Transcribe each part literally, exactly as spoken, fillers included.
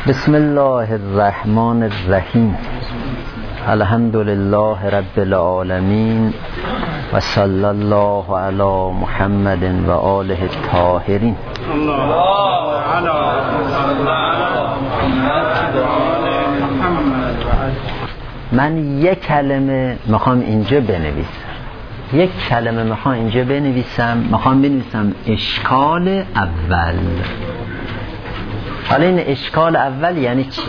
بسم الله الرحمن الرحیم. الحمد لله رب العالمین و صلی الله علی محمد و آله الطاهرین. من یک کلمه میخوام اینجا بنویسم یک کلمه میخوام اینجا بنویسم میخوام بنویسم اشکال اول. حالا این اشکال اول یعنی چی؟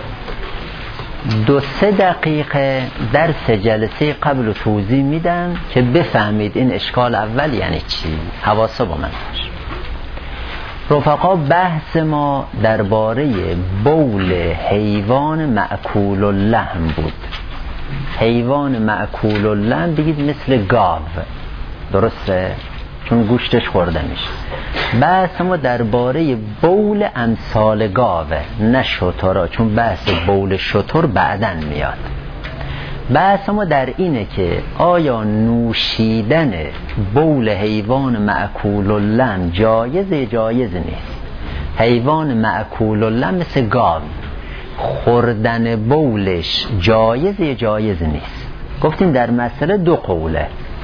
دو سه دقیقه در سه جلسه قبل توضیح میدم که بفهمید این اشکال اول یعنی چی. حواسه با من باش رفقا. بحث ما درباره بول حیوان مأکول اللحم بود. حیوان مأکول اللحم بگید مثل گاو، درسته؟ چون گوشتش خورده میشه. بحث ما درباره بول امثال گاوه، نه شترها، چون بحث بول شتر بعدن میاد. بحث ما در اینه که آیا نوشیدن بول حیوان مأکول اللحم جایزه جایز نیست؟ حیوان مأکول اللحم مثل گاو، خوردن بولش جایزه جایز نیست؟ گفتیم در مسئله دو قوله.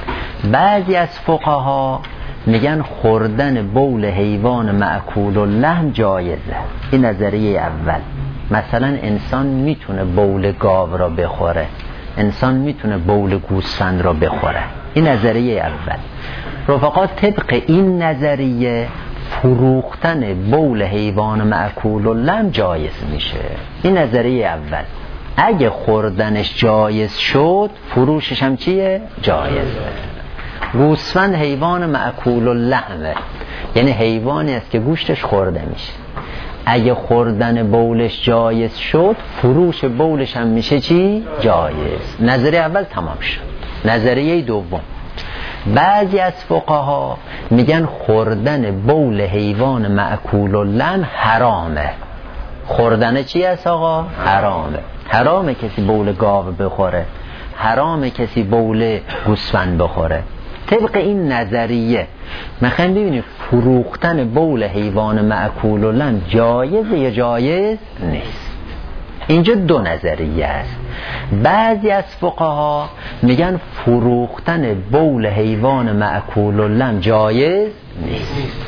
بعضی از فقها میگن خوردن بول حیوان مأکول اللحم جایزه. این نظریه اول. مثلا انسان میتونه بول گاو را بخوره، انسان میتونه بول گوسفند را بخوره. این نظریه اول. رفقا طبق این نظریه فروختن بول حیوان مأکول اللحم جایز میشه. این نظریه اول. اگه خوردنش جایز شد فروشش هم چیه؟ جایزه. گوسفند حیوان مأکول اللحمه، یعنی حیوانی است که گوشتش خورده میشه. اگه خوردن بولش جایز شد فروش بولش هم میشه چی؟ جایز. نظریه اول تمام شد. نظریه دوم، بعضی از فقها میگن خوردن بول حیوان مأکول اللحم حرامه. خوردن چی است آقا؟ حرامه. حرامه کسی بول گاو بخوره، حرامه کسی بول گوسفند بخوره. طبق این نظریه میخوایم ببینیم فروختن بول حیوان مأکول اللحم جایزه یا جایز نیست. اینجا دو نظریه است. بعضی از فقها میگن فروختن بول حیوان مأکول اللحم جایز نیست.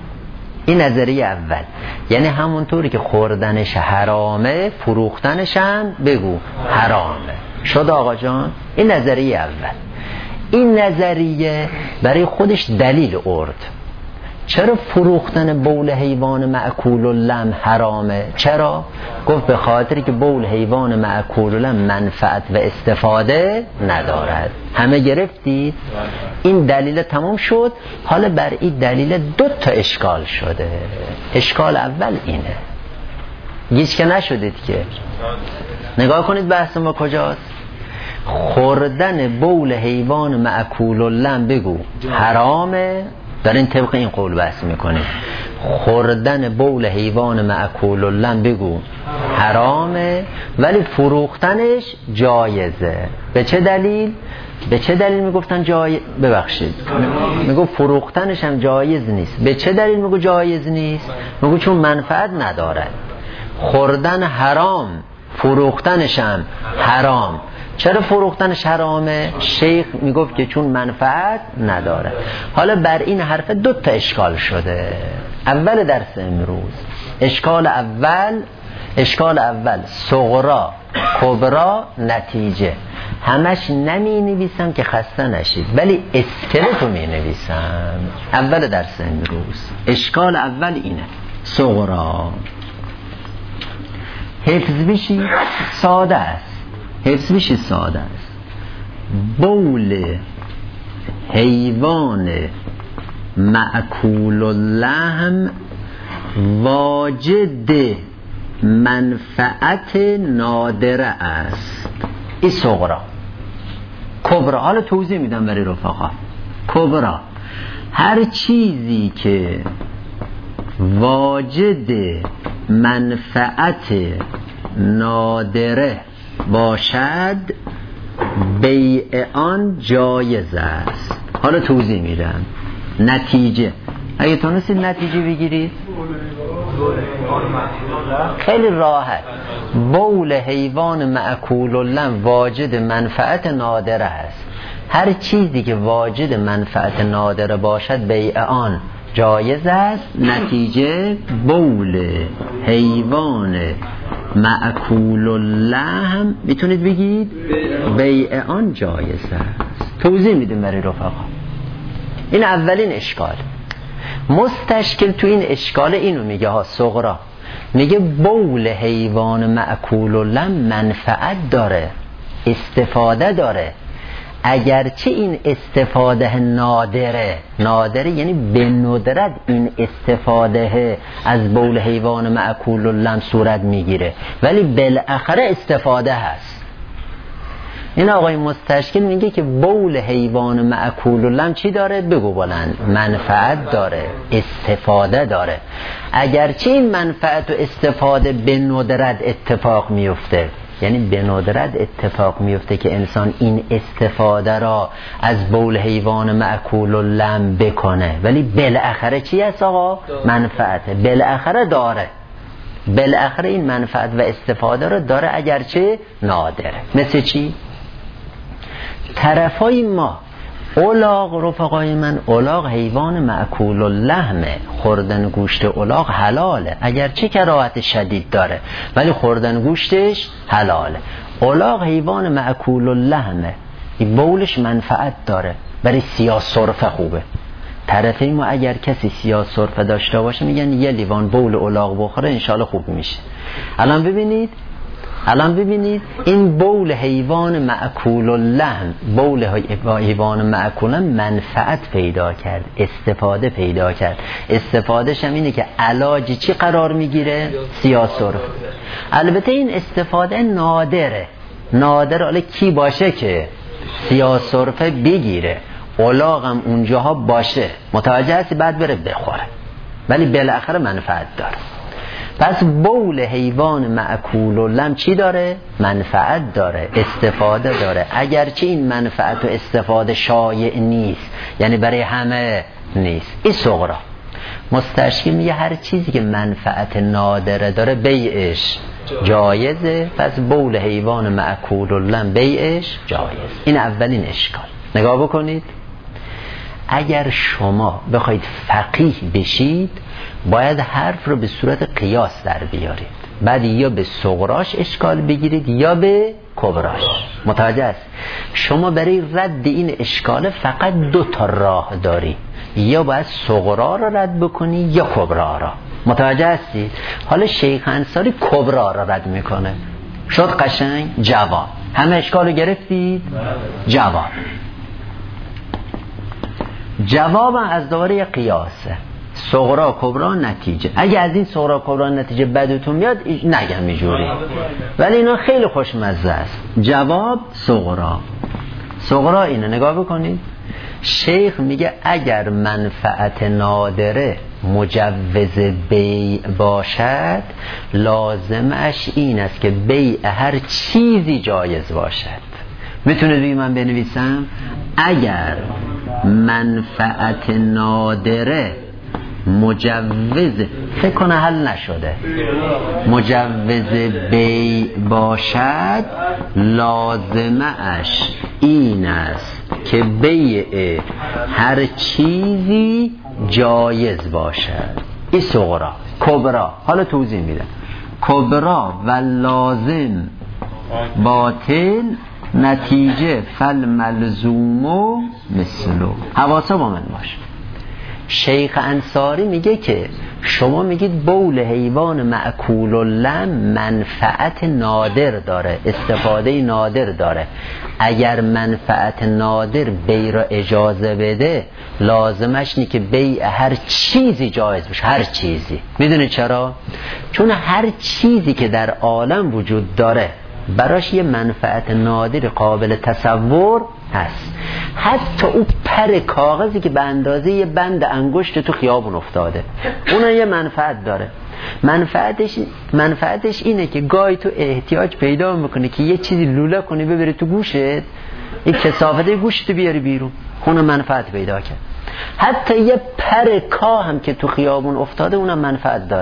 این نظریه اول. یعنی همونطوری که خوردنش حرامه فروختنش هم بگو حرامه. شد آقا جان؟ این نظریه اول. این نظریه برای خودش دلیل آورد. چرا فروختن بول حیوان مأکول اللحم حرامه؟ چرا؟ گفت به خاطری که بول حیوان مأکول اللحم منفعت و استفاده ندارد. همه گرفتید؟ این دلیل تمام شد. حالا بر این دلیل دو تا اشکال شده. اشکال اول اینه، هیچ که نشدید که. نگاه کنید بحث ما کجاست. خوردن بول حیوان مأکول اللحم بگو حرامه. دارین طبق این قول بحث میکنیم. خوردن بول حیوان مأکول اللحم بگو حرامه، ولی فروختنش جایزه. به چه دلیل؟ به چه دلیل میگفتن جایز؟ ببخشید میگو فروختنش هم جایز نیست. به چه دلیل میگو جایز نیست؟ میگو چون منفعت ندارد. خوردن حرام، فروختنش هم حرام. چرا فروختنش حرامه؟ شیخ میگفت که چون منفعت نداره. حالا بر این حرف دو تا اشکال شده. اول درس امروز اشکال اول، اشکال اول صغرا کبرا نتیجه. همش نمی نویسم که خسته نشید، ولی اسکلتو می نویسم. اول درس امروز اشکال اول اینه، صغرا. حفظ بشی ساده است. حفظ بشی ساده است. بول حیوان مأکول اللحم واجد منفعت نادره است. این صغرا. کبرا حالا توضیح میدم برای رفقا. کبرا هر چیزی که واجد منفعت نادره باشد بیع آن جایز است. حالا توضیح میدم. نتیجه، اگه تونستید نتیجه بگیرید خیلی راحت. بول حیوان مأکول اللحم واجد منفعت نادره است. هر چیزی که واجد منفعت نادره باشد بیع آن جایز است. نتیجه بول حیوان مأکول اللحم میتونید بگید بیع آن جایز است. توضیح میدیم برای رفقا. این اولین اشکال. مستشکل تو این اشکال اینو میگه ها صغرا، میگه بول حیوان مأکول اللحم منفعت داره، استفاده داره، اگرچه این استفاده نادره. نادره یعنی به ندرت این استفاده از بول حیوان مأکول اللحم صورت میگیره، ولی بالاخره استفاده هست. این آقای مستشکل میگه که بول حیوان مأکول اللحم چی داره؟ بگو بلند. منفعت داره، استفاده داره، اگرچه این منفعت و استفاده به ندرت اتفاق میفته. یعنی به ندرت اتفاق میفته که انسان این استفاده را از بول حیوان مأکول اللحم بکنه، ولی بالاخره چی هست آقا؟ منفعته، بالاخره داره، بالاخره این منفعت و استفاده را داره اگرچه نادره. مثل چی؟ طرفای ما الاغ، رفقای من، الاغ حیوان مأکول اللحمه، خوردن گوشت الاغ حلاله، اگرچه کراهت شدید داره ولی خوردن گوشتش حلاله. الاغ حیوان مأکول اللحمه، این بولش منفعت داره، برای سیاه سرفه خوبه. طرفای ما اگر کسی سیاه سرفه داشته باشه میگن یه لیوان بول الاغ بخوره انشالله خوب میشه. الان ببینید الان ببینید این بول حیوان مأکول اللحم، بول حیوان مأکول اللحم منفعت پیدا کرد، استفاده پیدا کرد. استفادهش هم اینه که علاج چی قرار میگیره؟ سیاه سرفه. البته این استفاده نادره، نادر حالا کی باشه که سیاه سرفه بگیره؟ الاغ هم اونجاها باشه، متوجه هستی؟ بعد بره بخوره، ولی بالاخره منفعت داره. پس بول حیوان مأکول اللحم چی داره؟ منفعت داره، استفاده داره، اگرچه این منفعت و استفاده شایع نیست، یعنی برای همه نیست. این صغرا. مستشکل میگه هر چیزی که منفعت نادره داره بیعش جایزه، پس بول حیوان مأکول اللحم بیعش جایز. این اولین اشکال. نگاه بکنید، اگر شما بخواید فقیه بشید باید حرف رو به صورت قیاس در بیارید، بعد یا به صغراش اشکال بگیرید یا به کبراش. متوجه است؟ شما برای رد این اشکال فقط دو تا راه داری، یا باید صغرا رو رد بکنی یا کبرا را. متوجه هستی؟ حالا شیخ انصاری کبرا را رد میکنه. شد قشنگ؟ جواب. همه اشکال رو گرفتید؟ جواب. جواب از دوره قیاسه، صغرا کبرا نتیجه. اگه از این صغرا کبرا نتیجه بدتون میاد نگم اینجوری، ولی اینا خیلی خوشمزه است. جواب صغرا. صغرا اینه، نگاه بکنید. شیخ میگه اگر منفعت نادره مجوز بیع باشد لازمش این است که بیع هر چیزی جایز باشد. میتونه بگی من بنویسم اگر منفعت نادره مجوز، فکر کنه حل نشده، مجوز بیع باشد لازمش این است که بیع هر چیزی جایز باشد. این صغرا. کبرا حالا توضیح میدم. کبرا و لازم باطل نتیجه فالملزوم و مثلو. حواسا با من باش. شیخ انصاری میگه که شما میگید بول حیوان مأکول اللحم منفعت نادر داره، استفاده نادر داره. اگر منفعت نادر بیع را اجازه بده لازمش نی که بیع هر چیزی جایز بشه. هر چیزی. میدونی چرا؟ چون هر چیزی که در عالم وجود داره براش یه منفعت نادر قابل تصور هست. حتی او پر کاغذی که به اندازه یه بند انگشت تو خیابون افتاده اون یه منفعت داره. منفعتش منفعتش اینه که گاهی تو احتیاج پیدا میکنه که یه چیزی لوله کنی ببری تو گوشت، این کثافت گوشت بیاری بیرون، اون منفعت پیدا کرد. حتی یه پر کاه هم که تو خیابون افتاده اونم منفعت داره.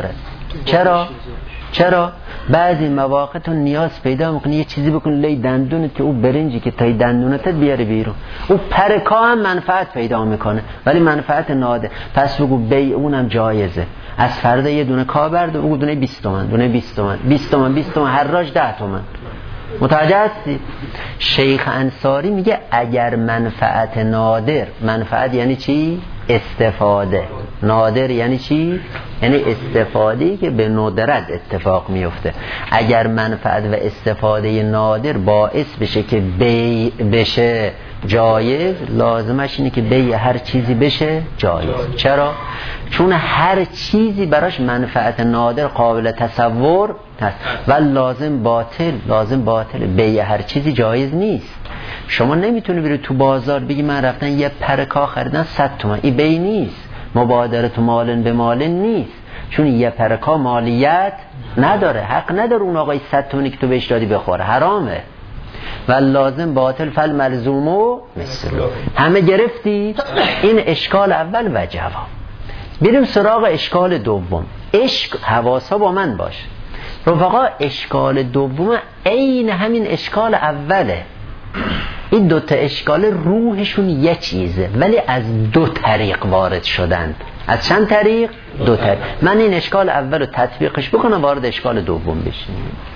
چرا؟ چرا؟ بعضی مواقع تو نیاز پیدا میکنی یه چیزی بکنی لی دندونت که او برنجی که تای دندونتت بیاره بیرون، او پرکا هم منفعت پیدا میکنه ولی منفعت ناده. پس بگو بیع اونم جایزه. از فردا یه دونه کا برد و بگو دونه بیست تومن، دونه بیست تومن، بیست تومن، بیست تومن، هر راج ده تومن. متوجه هستی؟ شیخ انصاری میگه اگر منفعت نادر، منفعت یعنی چی؟ استفاده. نادر یعنی چی؟ یعنی استفاده‌ای که به ندرت اتفاق میفته. اگر منفعت و استفاده نادر باعث بشه که بیع بشه جایز، لازمش اینه که بیع هر چیزی بشه جایز. چرا؟ چون هر چیزی براش منفعت نادر قابل تصور هست و لازم باطل، لازم باطل. بیع هر چیزی جایز نیست. شما نمیتونی بری تو بازار بگی من رفتن یه پرکا خریدن صد تومن، این بیع نیست. مبادره تو مالن به مالن نیست، چون یه پرکا مالیت نداره، حق نداره اون آقای صد تومنی که تو بهش دادی بخوره، حرامه. و لازم باطل فل ملزومو مثلو. همه گرفتی؟ این اشکال اول و جواب. بریم سراغ اشکال دوم. عشق حواسا با من باش رفقا. اشکال دوم عین همین اشکال اوله. این دوتا اشکال روحشون یه چیزه ولی از دو طریق وارد شدند. از چند طریق؟ دو طریق. من این اشکال اول رو تطبیقش بکنم وارد اشکال دوم بشیم.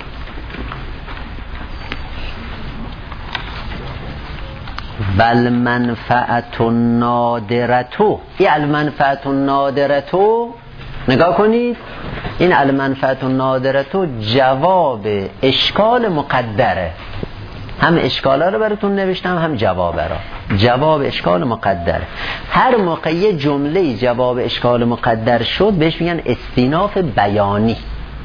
بل منفعت نادرتو. این المنفعت نادرتو نگاه کنید، این المنفعت نادرتو جواب اشکال مقدره. هم اشکالا رو براتون نوشتم هم جواب را. جواب اشکال مقدر. هر موقع یه جمله جواب اشکال مقدر شد بهش میگن استیناف بیانی.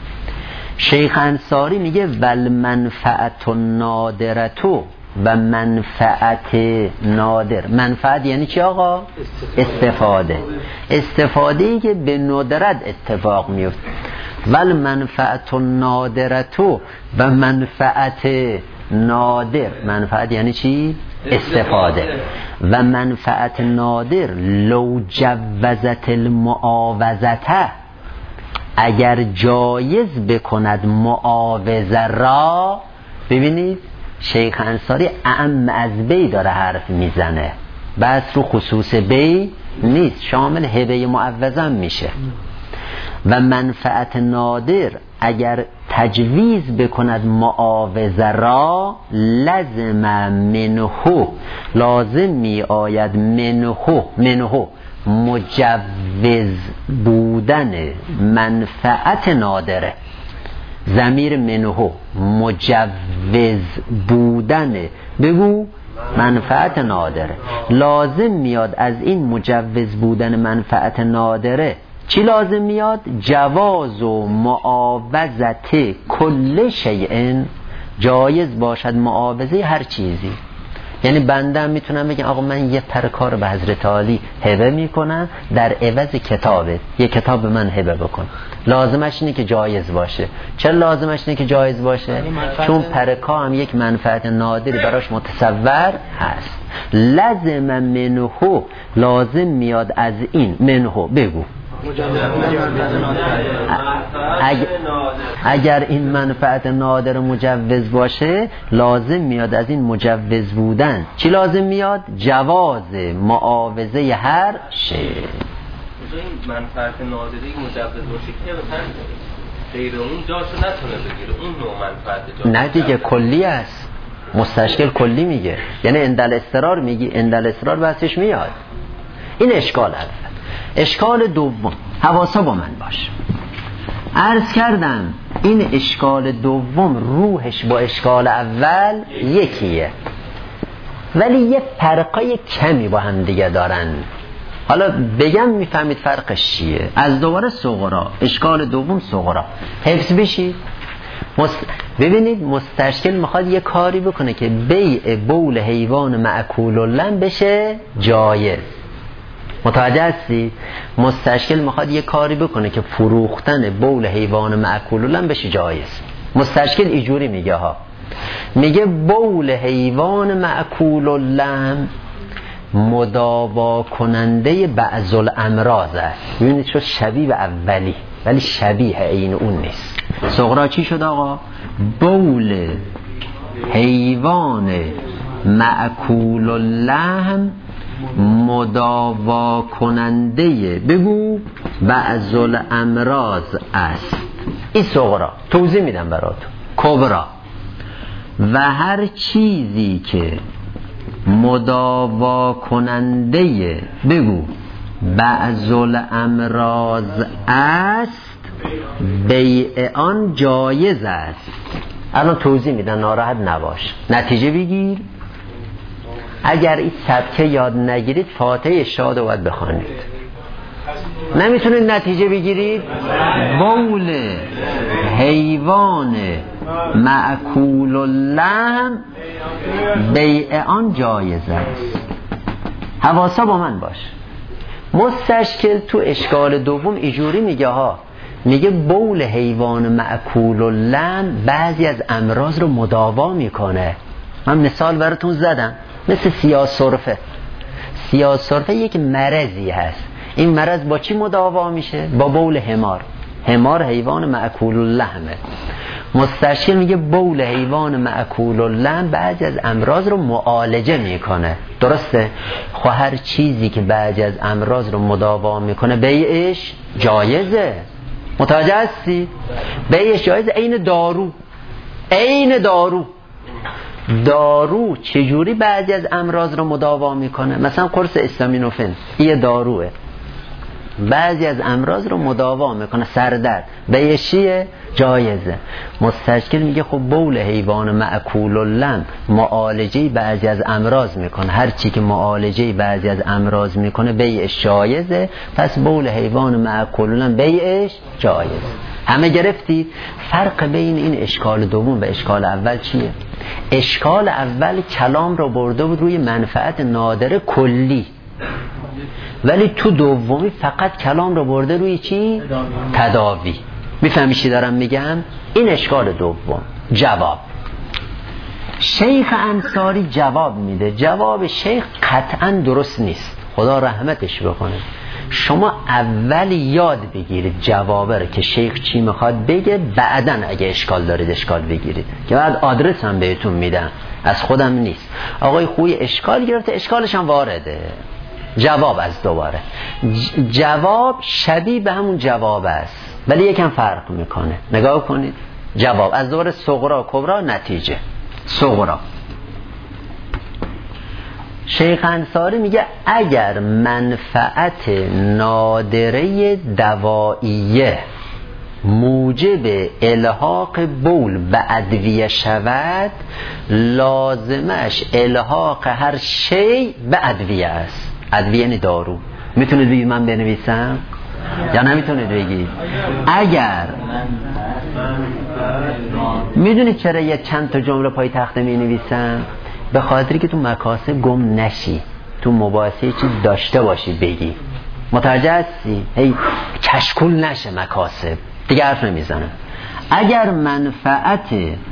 شیخ انصاری میگه ول منفعت نادرتو و منفعت نادر. منفعت یعنی چی آقا؟ استفاده. استفاده‌ای که به ندرت اتفاق میفته. ول منفعت نادرتو و منفعت نادر. منفعت یعنی چی؟ استفاده. و منفعت نادر لو جوزت المعاوضته، اگر جایز بکند معاوضه را. ببینید شیخ انصاری اعم از بی داره حرف میزنه، بس رو خصوص بی نیست، شامل هبه معوضه میشه. و منفعت نادر اگر تجویز بکند معاوضه را لازم منه، لازم می آید منه، منه مجوز بودن منفعت نادره. ضمیر منه مجوز بودن، بگو منفعت نادره. لازم میاد از این مجوز بودن منفعت نادره چی لازم میاد؟ جواز و معاوضت کل شیء، جایز باشد معاوضه هر چیزی. یعنی بنده هم میتونم بگم آقا من یه پرکار به حضرت عالی هبه میکنم در عوض کتابه، یه کتاب به من هبه بکن. لازمش اینه که جایز باشه. چرا لازمش اینه که جایز باشه؟ چون پرکا هم یک منفعت نادری براش متصور هست. لازم منه، لازم میاد از این منه، بگو اگر, اگر این منفعت نادر مجوز باشه لازم میاد از این مجوز بودن چی لازم میاد؟ جواز معاوضه هر شی. این منفعت نادری مجوز باشه که مثلا غیر اون جاشو نتونه بگیره، اون نوع منفعت جاشو نه دیگه کلی است، مستشکل کلی میگه، یعنی اندل اضطرار میگی، اندل اضطرار بحثش میاد. این اشکال اول. اشکال دوم، حواسا با من باش. عرض کردم این اشکال دوم روحش با اشکال اول یکیه ولی یه فرقای کمی با هم دیگه دارن. حالا بگم میفهمید فرقش چیه. از دوباره صغرا، اشکال دوم صغرا حفظ بشید. مست... ببینید مستشکل میخواد یه کاری بکنه که بیع بول حیوان معکول اللحم بشه جایز. متوجه هستی؟ مستشکل میخواد یه کاری بکنه که فروختن بول حیوان معکول اللحم بشه جایز. مستشکل اینجوری میگه ها، میگه بول حیوان معکول اللحم مداوا کننده بعض الامراض است. ببینید شو شبیه به اولی، ولی شبیه عین اون نیست. صغرا چی شد آقا؟ بول حیوان مأکول اللحم مداوا کننده بگو بعض الامراض است. این صغرا توضیح میدم براتون. کبرا و هر چیزی که مداوا کننده بگو بعض الامراض است بیع آن جایز است. الان توضیح میدن ناراحت نباش، نتیجه بگیر. اگر این سبکه یاد نگیرید فاتحه شاد رو باید بخوانید. نمیتونید نتیجه بگیرید. بول حیوان مأکول اللحم بیع آن جایز است. حواسا با من باش. مستشکل تو اشکال دوم ایجوری میگه ها، میگه بول حیوان مأکول اللحم بعضی از امراض رو مداوا میکنه. من مثال براتون زدم، مثل سیاه سرفه. سیاه سرفه یک مرضی هست. این مرض با چی مداوا میشه؟ با بول حمار. حمار حیوان مأکول اللحمه. مستشکل میگه بول حیوان مأکول اللحم بعضی از امراض رو معالجه میکنه. درسته؟ خب هر چیزی که بعضی از امراض رو مداوا میکنه بیعش جایزه. متوجه هستی؟ بیعش جایزه. عین دارو. عین دارو. دارو چجوری بعضی از امراض رو مداوا میکنه؟ مثلا قرص استامینوفن یه داروه، بعضی از امراض رو مداوا میکنه. سردرد بیشیه جایزه. مستشکل میگه خب بول حیوان مأکول اللحم معالجه بعضی از امراض میکنه. هر چی که معالجه بعضی از امراض میکنه بیعش جایزه. پس بول حیوان مأکول اللحم بیعش جایزه. همه گرفتید؟ فرق بین این اشکال دوم و اشکال اول چیه؟ اشکال اول کلام رو برده بود روی منفعت نادره کلی، ولی تو دومی فقط کلام رو برده روی چی؟ تداوی. میفهمی چی دارم میگم؟ این اشکال دوم. جواب شیخ انصاری جواب میده. جواب شیخ قطعا درست نیست، خدا رحمتش بکنه. شما اول یاد بگیرید جوابه رو که شیخ چی میخواد بگه، بعدن اگه اشکال دارید اشکال بگیرید، که بعد آدرس هم بهتون میدم، از خودم نیست. آقای خوی اشکال گرفته، اشکالش هم وارده. جواب از دوباره جواب شبیه به همون جواب است، ولی یکم فرق میکنه. نگاه کنید. جواب از دوباره صغرا کبرا نتیجه. صغرا شیخ انصاری میگه اگر منفعت نادره دوائیه موجب الحاق بول به ادویه شود، لازمش الحاق هر شی به ادویه است. ادویه یعنی دارو. میتونید بگید من بنویسم یا نمیتونید بگید؟ اگر میدونید چرا یه چند تا جمله پای تخته می نویسم؟ به خاطری که تو مکاسب گم نشی، تو مباحثه چیز داشته باشی بگی. متوجه هستی؟ هی کشکول نشه مکاسب. دیگه حرف نمیزنم. اگر منفعت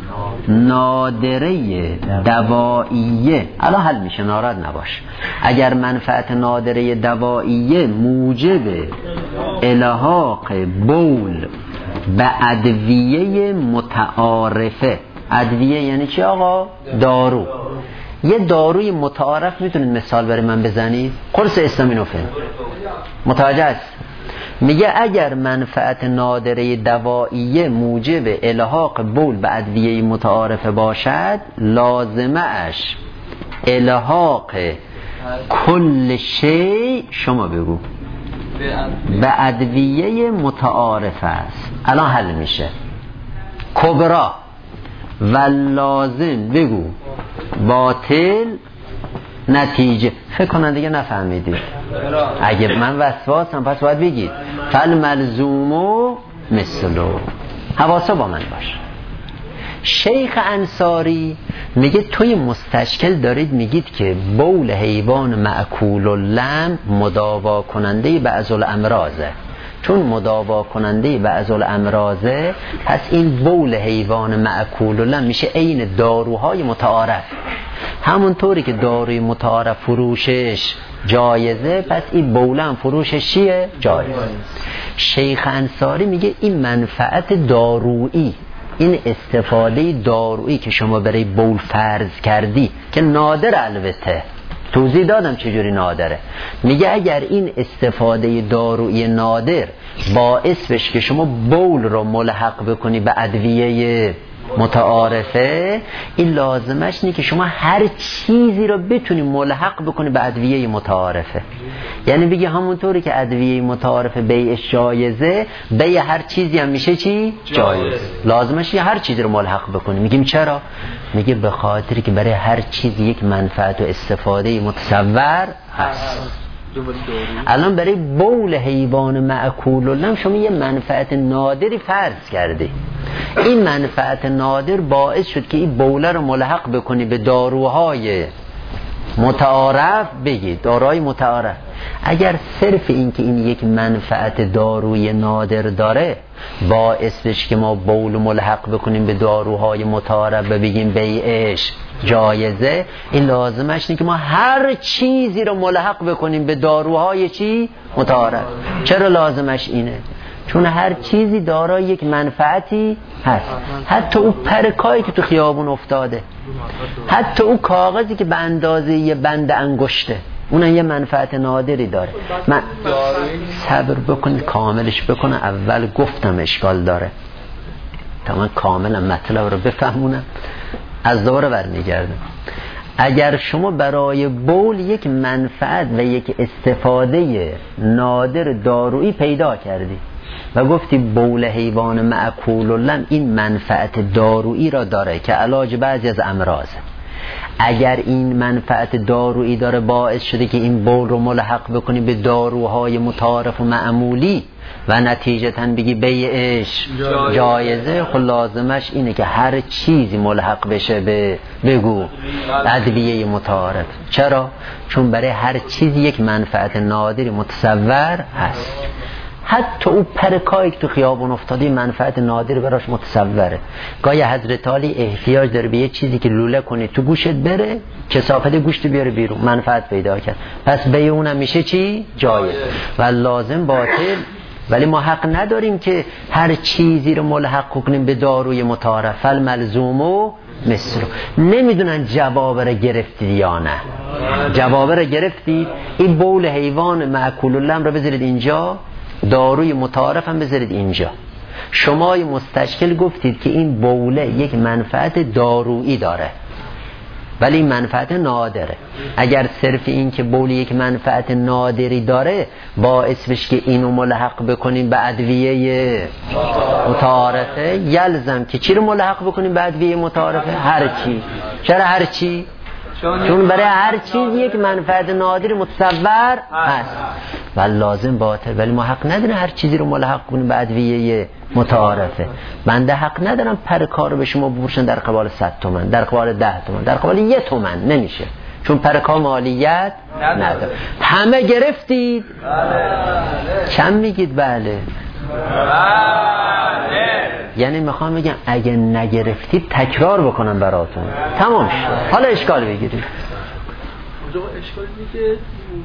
نادره دوائیه، الان حل میشه ناراحت نباش. اگر منفعت نادره دوائیه موجب الحاق بول به ادویه متعارفه. ادویه یعنی چی آقا؟ دارو. یه داروی متعارف میتونید مثال برای من بزنید؟ قرص استامینوفن. متوجه است؟ میگه اگر منفعت نادره دوائیه موجب الحاق بول به ادویه متعارفه باشد، لازمه اش الحاق کل شی، شما بگو، به ادویه متعارفه است. الان حل میشه. کبرا و لازم بگو باطل نتیجه. فکر کنن دیگه نفهمیدید. اگه من وسواسم پس باید بگید فل ملزومو مثلو. حواسا با من باش. شیخ انصاری میگه توی مستشکل دارید میگید که بول حیوان مأکول اللحم مداوا کننده بعض الامراضه. چون مداوا کننده بعض الامراضه، پس این بول حیوان مأکول اللحم میشه عین داروهای متعارف. همونطوری که داروی متعارف فروشش جایزه، پس این بولن فروشش چیه؟ جایزه. شیخ انصاری میگه این منفعت دارویی، این استفاده دارویی که شما برای بول فرض کردی که نادر، البته توضیح دادم چجوری نادره، میگه اگر این استفاده دارویی نادر باعث بشه که شما بول رو ملحق بکنی به ادویه متعارفه، این لازمش اینه که شما هر چیزی رو بتونی ملحق بکنی به ادویه متعارفه. یعنی بگی همونطوری که ادویه متعارفه بیعش جایزه، بیع هر چیزی هم میشه چی؟ جایز. لازمش اینه هر چیزی رو ملحق بکنی. میگیم چرا؟ میگه به خاطری که برای هر چیزی یک منفعت و استفاده متصور هست. الان برای بول حیوان معکول لحم شما یه منفعت نادری فرض کردی، این منفعت نادر باعث شد که این بوله رو ملحق بکنی به داروهای متعارف. بگید داروهای متعارف، اگر صرف این که این یک منفعت داروی نادر داره باعث بشه که ما بول ملحق بکنیم به داروهای متعارف و بگیم بیعش جایزه، این لازمش اینه که ما هر چیزی رو ملحق بکنیم به داروهای چی؟ متعارف. چرا لازمش اینه؟ چون هر چیزی دارای یک منفعتی هست. حتی اون پرکایی که تو خیابون افتاده، حتی اون کاغذی که به اندازه یه بند انگشته، اونم یه منفعت نادری داره. من صبر بکنید کاملش بکنم، اول گفتم اشکال داره تا من کاملا مطلب رو بفهمونم، از دوباره برمیگردم. اگر شما برای بول یک منفعت و یک استفاده نادر دارویی پیدا کردی و گفتی بول حیوان معکول لحم این منفعت دارویی را داره که علاج بعضی از امراضه، اگر این منفعت دارویی داره باعث شده که این بول رو ملحق بکنی به داروهای متعارف و معمولی و نتیجتاً بگی بیعش جایزه، خب لازمش اینه که هر چیزی ملحق بشه به بگو ادویه متعارف. چرا؟ چون برای هر چیزی یک منفعت نادری متصور هست. حتی او پرکایی که تو خیابون افتاده منفعت نادری براش متصوره. گاهی حضرت علی احتیاج داره به یه چیزی که لوله کنی تو گوشت بره، کثافت گوشت بیاره بیرون، منفعت پیدا کرد، پس به اونم میشه چی؟ جایز. و لازم باطل. ولی ما حق نداریم که هر چیزی رو ملحق کنیم به داروی متعارف. فالملزوم و مثل نمیدونن جواب رو گرفتید یا نه. جواب رو گرفتید. این بول حیوان معکول لحم رو بذارید اینجا، داروی متعارف هم بذارید اینجا. شما مستشکل گفتید که این بوله یک منفعت دارویی داره ولی این منفعت نادره. اگر صرف این که بول یک منفعت نادری داره باعث بشه که اینو ملحق بکنیم به ادویه متعارفه، یلزم که چی رو ملحق بکنیم به ادویه متعارفه؟ هر چی. چرا هر چی؟ چون برای هر چیز یک منفعت نادری متصور هست و لازم باطل. ولی ما حق نداریم هر چیزی رو ملحق کنیم به ادویه متعارفه. بنده حق ندارم پر کار رو به شما بفروشن در قبال صد تومن، در قبال ده تومن، در قبال یه تومن. نمیشه، چون پرکا مالیت نداره. همه گرفتید؟ چند میگید؟ بله. یعنی میخوام بگم اگه نگرفتید تکرار بکنم براتون، تمام شد. حالا اشکال بگیرید. اونجا اشکال اینه که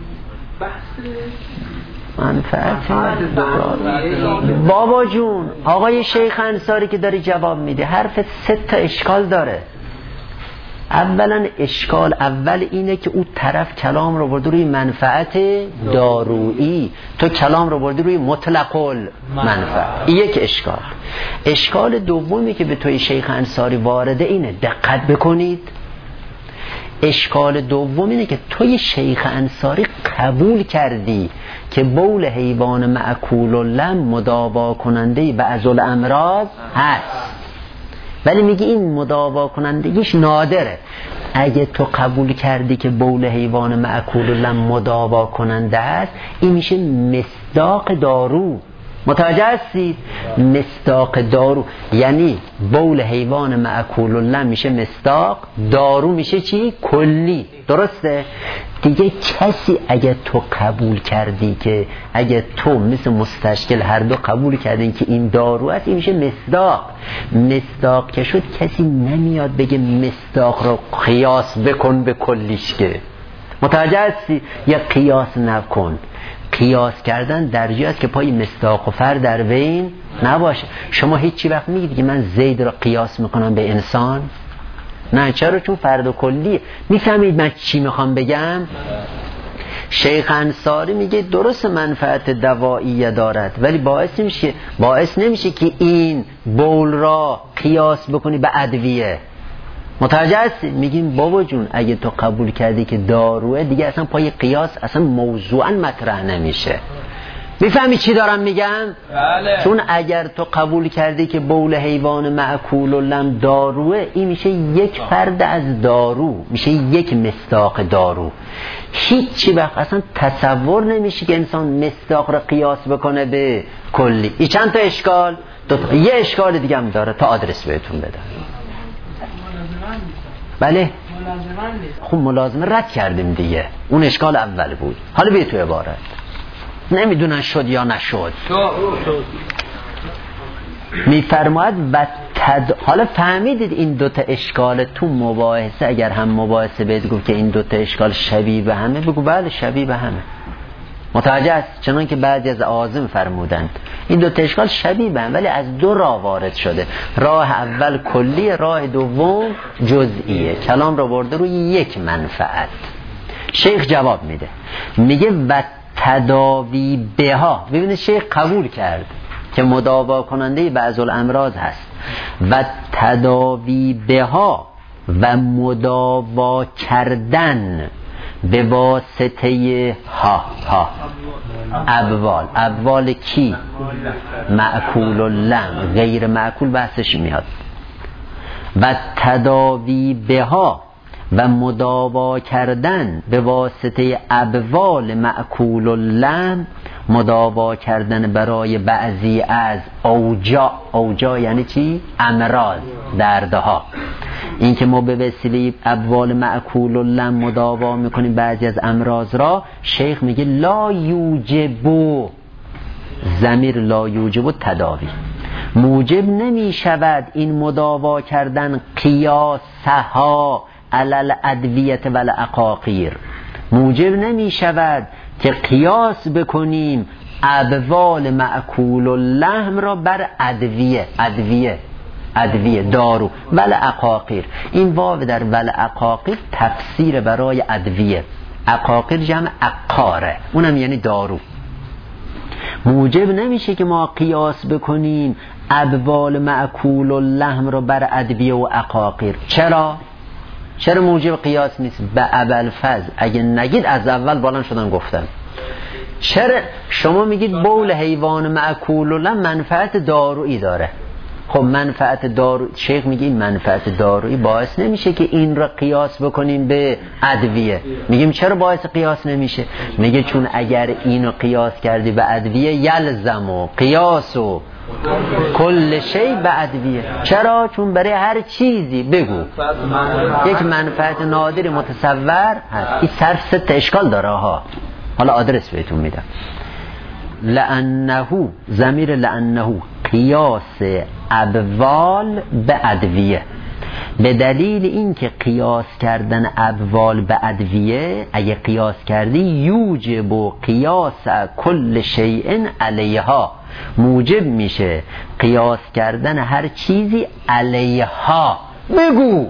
بحث منفعت بابا جون، آقای شیخ انصاری که داری جواب میده حرف سه تا اشکال داره. اولا اشکال اول اینه که او طرف کلام رو برده روی منفعت دارویی، تو کلام رو برده روی مطلق المنفعت. این یک اشکال. اشکال دومی که به توی شیخ انصاری وارده اینه، دقت بکنید، اشکال دوم اینه که توی شیخ انصاری قبول کردی که بول حیوان معکول لحم مداوا کننده بعض الامراض هست، ولی میگی این مداوا کنندگیش نادره. اگه تو قبول کردی که بول حیوان معکول لحم مداوا کننده است، این میشه مصداق دارو. متوجه هستید؟ مصداق دارو یعنی بول حیوان معکول لحم میشه مصداق، دارو میشه چی؟ کلی. درسته؟ دیگه کسی اگه تو قبول کردی که اگه تو مثل مستشکل هر دو قبول کردین که این دارو است، این میشه مصداق. مصداق که شد کسی نمیاد بگه مصداق رو قیاس بکن به کلیش، که متوجه هستی؟ یا قیاس نکن. قیاس کردن درجی است که پای مصداق و فر در بین نباشه. شما هیچی وقت میگید که من زید را قیاس میکنم به انسان؟ نه. چرا؟ چون فرد و کلیه. میفهمید من چی میخوام بگم؟ شیخ انصاری میگه درست منفعت دوایی دارد، ولی باعث نمیشه باعث نمیشه که این بول را قیاس بکنی به ادویه. متوجه هستی؟ میگیم بابا جون اگه تو قبول کردی که داروه، دیگه اصلا پای قیاس اصلا موضوعا مطرح نمیشه. میفهمی چی دارم میگم؟ بله. چون اگر تو قبول کردی که بول حیوان معکول و لم داروه، این میشه یک فرد از دارو، میشه یک مصداق دارو. هیچی وقت اصلا تصور نمیشه که انسان مصداق را قیاس بکنه به کلی. این چند تا اشکال؟ دو تا. یه اشکال دیگه هم داره تا آدرس بهتون بدم. بله خب ملازمه رد کردیم دیگه، اون اشکال اول بود. حالا بیا تو عبارت. نمیدونن شد یا نشد. میفرماید و تد... حالا فهمیدید این دوتا اشکال تو مباحثه، اگر هم مباحثه بهت گفت که این دوتا اشکال شبیه به همه، بگو بله شبیه به همه. متوجه است؟ چنان که بعضی از اعاظم فرمودند این دوتا اشکال شبیه به هم، ولی از دو راه وارد شده. راه اول کلی، راه دوم جزئیه. کلام رو برده روی یک منفعت. شیخ جواب میده، میگه و تداوی بها. ببینید شیخ قبول کرد که مداوا کننده بعض الامراض هست. و تداوی بها و مداوا کردن به واسطه ها ها ابوال. ابوال کی؟ معکول و لم. غیر معکول بحثش میاد. و تداوی بها و مداوا کردن به واسطه ابوال معکول و لم، مداوا کردن برای بعضی از اوجا. اوجا یعنی چی؟ امراض، دردها. این که ما به وسیله ابوال معکول و لم مداوا میکنیم بعضی از امراض را، شیخ میگه لا یوجبو، ضمیر لا یوجبو تداوی، موجب نمی شود این مداوا کردن قیاسها علل ادویت و العقاقیر. موجب نمی شود که قیاس بکنیم ابوال معکول و لحم را بر ادویه ادویه ادویه دارو ول عقاقیر. این واو در ول عقاقیر تفسیر برای ادویه. عقاقیر جمع عقاره، اونم یعنی دارو. موجب نمیشه که ما قیاس بکنیم ابوال معکول و لحم را بر ادویه و عقاقیر. چرا؟ چرا موجب قیاس نیست؟ به ابوالفضل اگه نگید از اول بالان شدن گفتم. چرا شما میگید بول حیوان معکول و لحم منفعت دارویی داره؟ خب منفعت دارو، شیخ میگه این منفعت دارویی باعث نمیشه که این را قیاس بکنیم به ادویه. میگیم چرا باعث قیاس نمیشه؟ میگه چون اگر اینو قیاس کردی به ادویه یلزم و قیاس و کل شی به ادویه. چرا؟ چون برای هر چیزی بگو یک منفعت نادر متصور هست. این صرف ست اشکال داره ها. حالا آدرس بهتون میدم. لأنه، ضمیر لأنه قیاس ابوال به ادویه. به دلیل اینکه قیاس کردن ابوال به ادویه، اگه قیاس کردی یوجب و قیاس کل شیء علیها، موجب میشه قیاس کردن هر چیزی علیها. بگو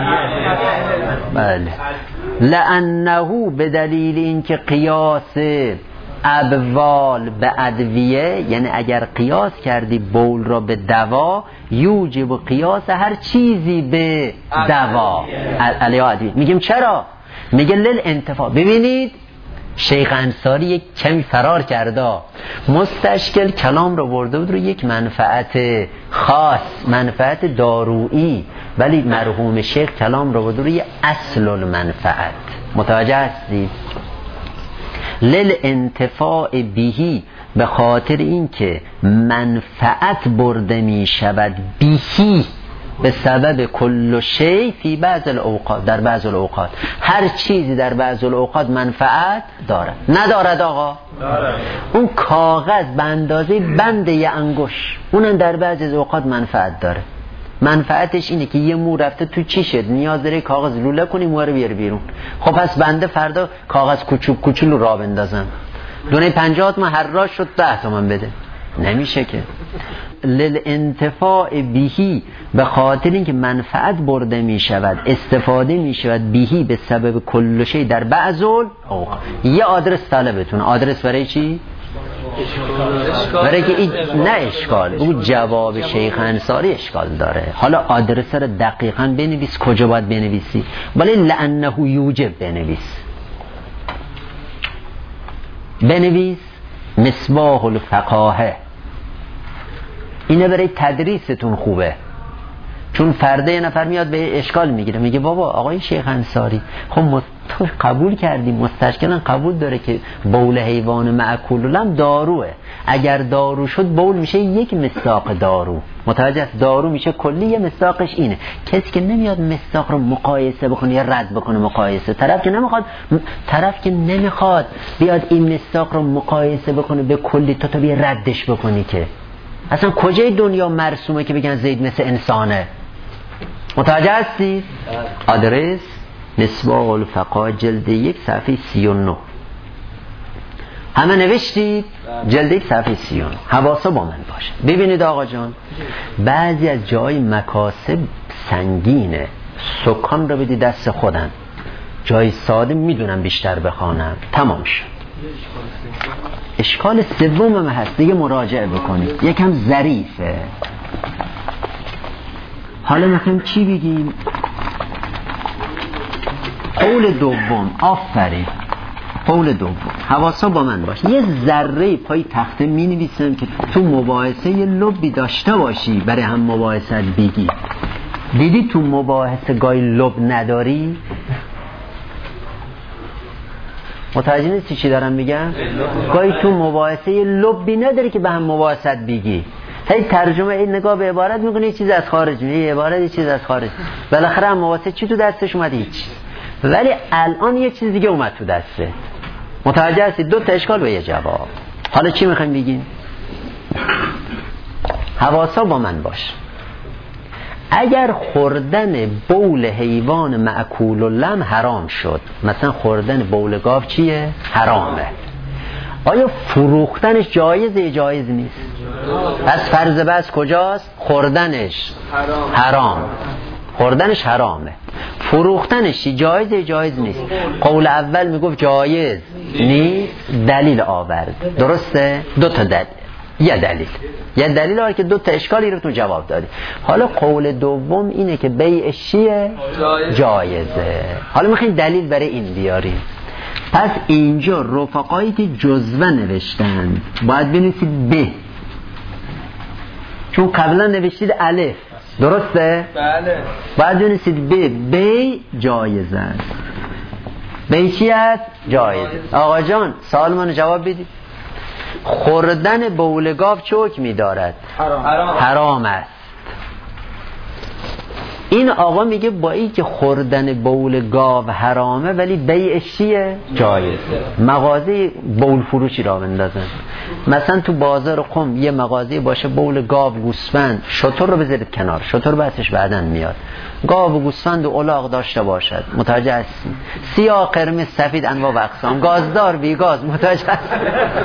بله. لأنه به دلیل اینکه قیاس ابوال به ادویه، یعنی اگر قیاس کردی بول را به دوا، یوجب و قیاس هر چیزی به دوا علیها ادویه. میگیم چرا؟ میگه لل انتفاع. ببینید شیخ انصاری یک کمی فرار کرده، مستشکل کلام رو برده بود رو یک منفعت خاص، منفعت دارویی، ولی مرحوم شیخ کلام رو برده روی اصل المنفعت. متوجه هستید؟ لل انتفاع بهی، به خاطر اینکه منفعت برده می شود بهی به سبب کل شی فی بعض الاوقات، در بعض الاوقات هر چیزی در بعض الاوقات منفعت دارد. ندارد آقا؟ دارد. اون کاغذ به اندازه بند یه انگوش، اونم در بعض اوقات منفعت داره. منفعتش اینه که یه مو رفته تو چیشت، نیاز داره کاغذ لوله کنی مو رو بیاری بیرون. خب پس بنده فردا کاغذ کوچوک کوچولو را بندازم، دونه پنجاه تومن هر را شد ده تومن بده، نمیشه که. للانتفاع بهی، به خاطر اینکه منفعت برده می شود، استفاده می شود بهی به سبب کل شی در بعضل. یه آدرس طلبتون، آدرس برای چی؟ برای که این نه اشکال، او جواب شیخ انصاری اشکال داره. حالا آدرس رو دقیقاً بنویس، کجا باید بنویسی، ولی لانه یوجب بنویس. بنویس مصباح الفقاهه، اینه برای تدریستون خوبه. چون فردا یه نفر میاد به اشکال میگیره، میگه بابا آقای شیخ انصاری خب تو قبول کردی، مستشکلا قبول داره که بول حیوان معکول لم داروه، اگر دارو شد بول میشه یک مصداق دارو، متوجه است؟ دارو میشه کلی، یه مصداقش اینه. کسی که نمیاد مصداق رو مقایسه بکنه یا رد بکنه، مقایسه طرف که نمیخواد طرف که نمیخواد بیاد این مصداق رو مقایسه بکنه به کلی، تو تو بیا ردش بکنی، که اصلا کجای دنیا مرسومه که بگن زید مثل انسانه؟ متوجه هستی؟ آدرس مصباح الفقاهه جلد یک صفحه سی و نه. همه نوشتید؟ جلد یک صفحه سی و نه. حواسا با من باشه. ببینید آقا جان، بعضی از جای مکاسب سنگینه، سکان رو بدی دست خودن، جای ساده میدونم بیشتر بخوانم، تمام شد. اشکال سوم هم هست، دیگه مراجعه بکنید، یکم ظریفه. حالا میخوایم چی بگیم؟ قول دوم. آفرین، قول دوم. حواسا با من باش. یه ذره پای تخته می نویسم که تو مباحثه یه لبی داشته باشی برای هم مباحثت بگی. دیدی تو مباحثه گاهی لب نداری؟ متوجه نیستی چی دارم میگم؟ گاهی تو مباحثه یه لبی نداری که به هم مباحثت بگی، هی ترجمه این نگاه به عبارت میکنه، یه چیز از خارج میگه، یه عبارت یه چیز از خارج، بالاخره هم مباحثه چی تو دستش اومد؟ هیچ. ولی الان یه چیز دیگه اومد تو دسته. متوجه هستی؟ دو تا اشکال به یه جواب. حالا چی میخوایم بگیم؟ حواسا با من باش. اگر خوردن بول حیوان مأکول اللحم حرام شد، مثلا خوردن بول گاو چیه؟ حرامه. آیا فروختنش جایزه یا جایز نیست؟ پس فرض بس کجاست؟ خوردنش حرام. خوردنش حرامه. فروختنش جایزه یا جایز نیست؟ قول اول میگفت جایز نیست، دلیل آورد. درسته؟ دو تا دلیل، یه دلیل یه دلیل آره که دو تا اشکالی رو تو جواب دادی. حالا قول دوم اینه که بیعش چیه؟ جایزه. حالا میخواین دلیل برای این بیاریم. پس اینجا رفقایی که جزوه نوشتن باید بنویسید ب، چون قبلا نوشتید الف. درسته؟ بله. باید بنویسید ب. بی جایزه است. بی چی است؟ جایزه. آقا جان سوال منو جواب بدید. خوردن بول گاو چه حکمی دارد؟ حرام. حرام است. این آقا میگه با این که خوردن بول گاو حرامه ولی بیعش چیه؟ جایزه. مغازه بول فروشی را بندازن، مثلا تو بازار قم یه مغازه باشه بول گاو، گوسفند، شتر رو بذارید کنار، شتر بحثش بعدن میاد، گاو و گوسفند و الاغ داشته باشد، متوجه هستی؟ سیاه، قرمز، سفید، انواع و اقسام، گازدار، بی گاز، متوجه هستی؟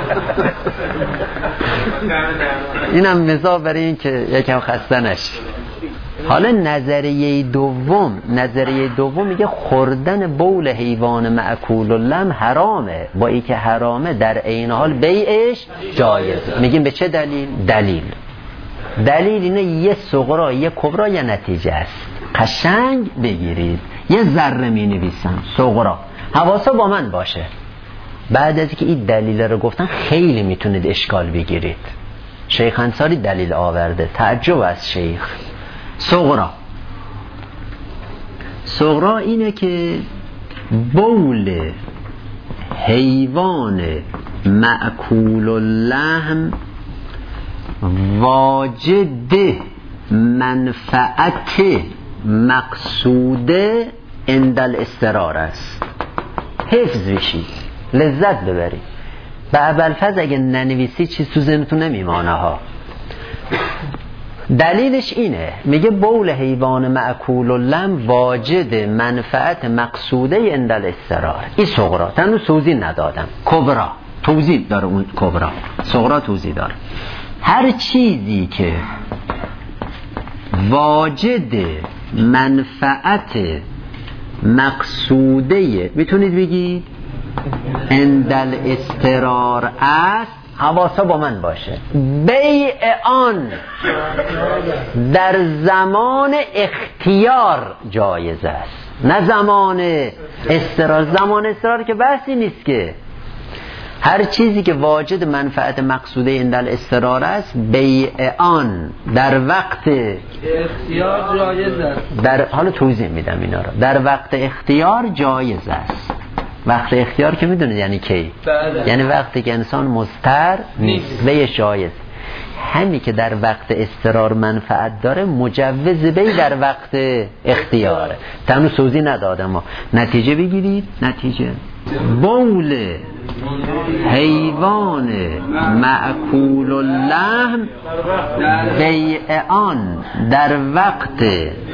اینم مثال برای این که یکم خسته نشی. حالا نظریه دوم، نظریه دوم میگه خوردن بول حیوان مأکول اللحم حرامه، با این که حرامه در عین حال بیعش جایزه. میگیم به چه دلیل؟ دلیل دلیل اینه یه صغرا یه کبرا یه نتیجه است. قشنگ بگیرید. یه ذره می نویسم صغرا، حواسا با من باشه. بعد از که این دلیل رو گفتن خیلی میتونید اشکال بگیرید. شیخ انصاری دلیل آورده، تعجب از شیخ. صغرا صغرا اینه که بول حیوان مأکول اللحم واجد منفعت مقصوده عند الاضطرار است. حفظ بشید، لذت ببرید. به ابوالفضل اگه ننویسی چیز تو ذهنتون نمیمانه ها. دلیلش اینه، میگه بول حیوان مأکول اللحم واجد منفعت مقصوده عند الاضطرار. این صغرا، تنو توضیح ندادم، کبرا توضیح داره، اون کبرا صغرا توضیح داره. هر چیزی که واجد منفعت مقصوده میتونید بگید عند الاضطرار است، حواسا با من باشه، بیع آن در زمان اختیار جایز است، نه زمان اضطرار. زمان اضطرار که بحثی نیست که، هر چیزی که واجد منفعت مقصوده عند الاضطرار است بیع آن در وقت اختیار جایز است. در حالا توضیح میدم اینا رو. در وقت اختیار جایز است. وقت اختیار که میدونید یعنی کی؟ بله. یعنی وقتی که انسان مضطر نیست، بیعش جایز. همین که در وقت اضطرار منفعت داره مجوز بی در وقت اختیاره. تنو سوزی ندادم ما. نتیجه بگیرید. نتیجه بول حیوان مأکول اللحم بیع آن در وقت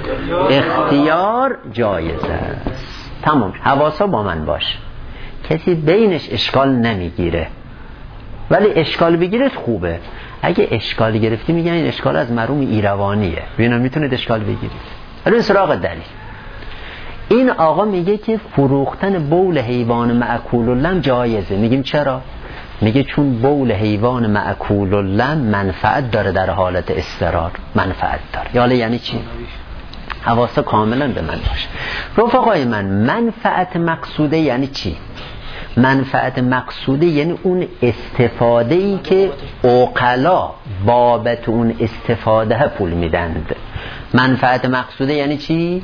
اختیار جایز است. تمام. حواسا با من باش، کسی بینش اشکال نمیگیره، ولی اشکال بگیرید خوبه. اگه اشکال گرفتی میگن این اشکال از مروم ایروانیه، ببینم میتونید اشکال بگیرید. ولی سراغ دلیل. این آقا میگه که فروختن بول حیوان مأکول اللحم جایزه. میگیم چرا؟ میگه چون بول حیوان مأکول اللحم منفعت داره، در حالت اضطرار منفعت داره. یاله یعنی چی؟ حواسا کاملا به من باشه. رفقای من، منفعت مقصوده یعنی چی؟ منفعت مقصوده یعنی اون استفاده ای که عقلا بابت اون استفاده پول میدند. منفعت مقصوده یعنی چی؟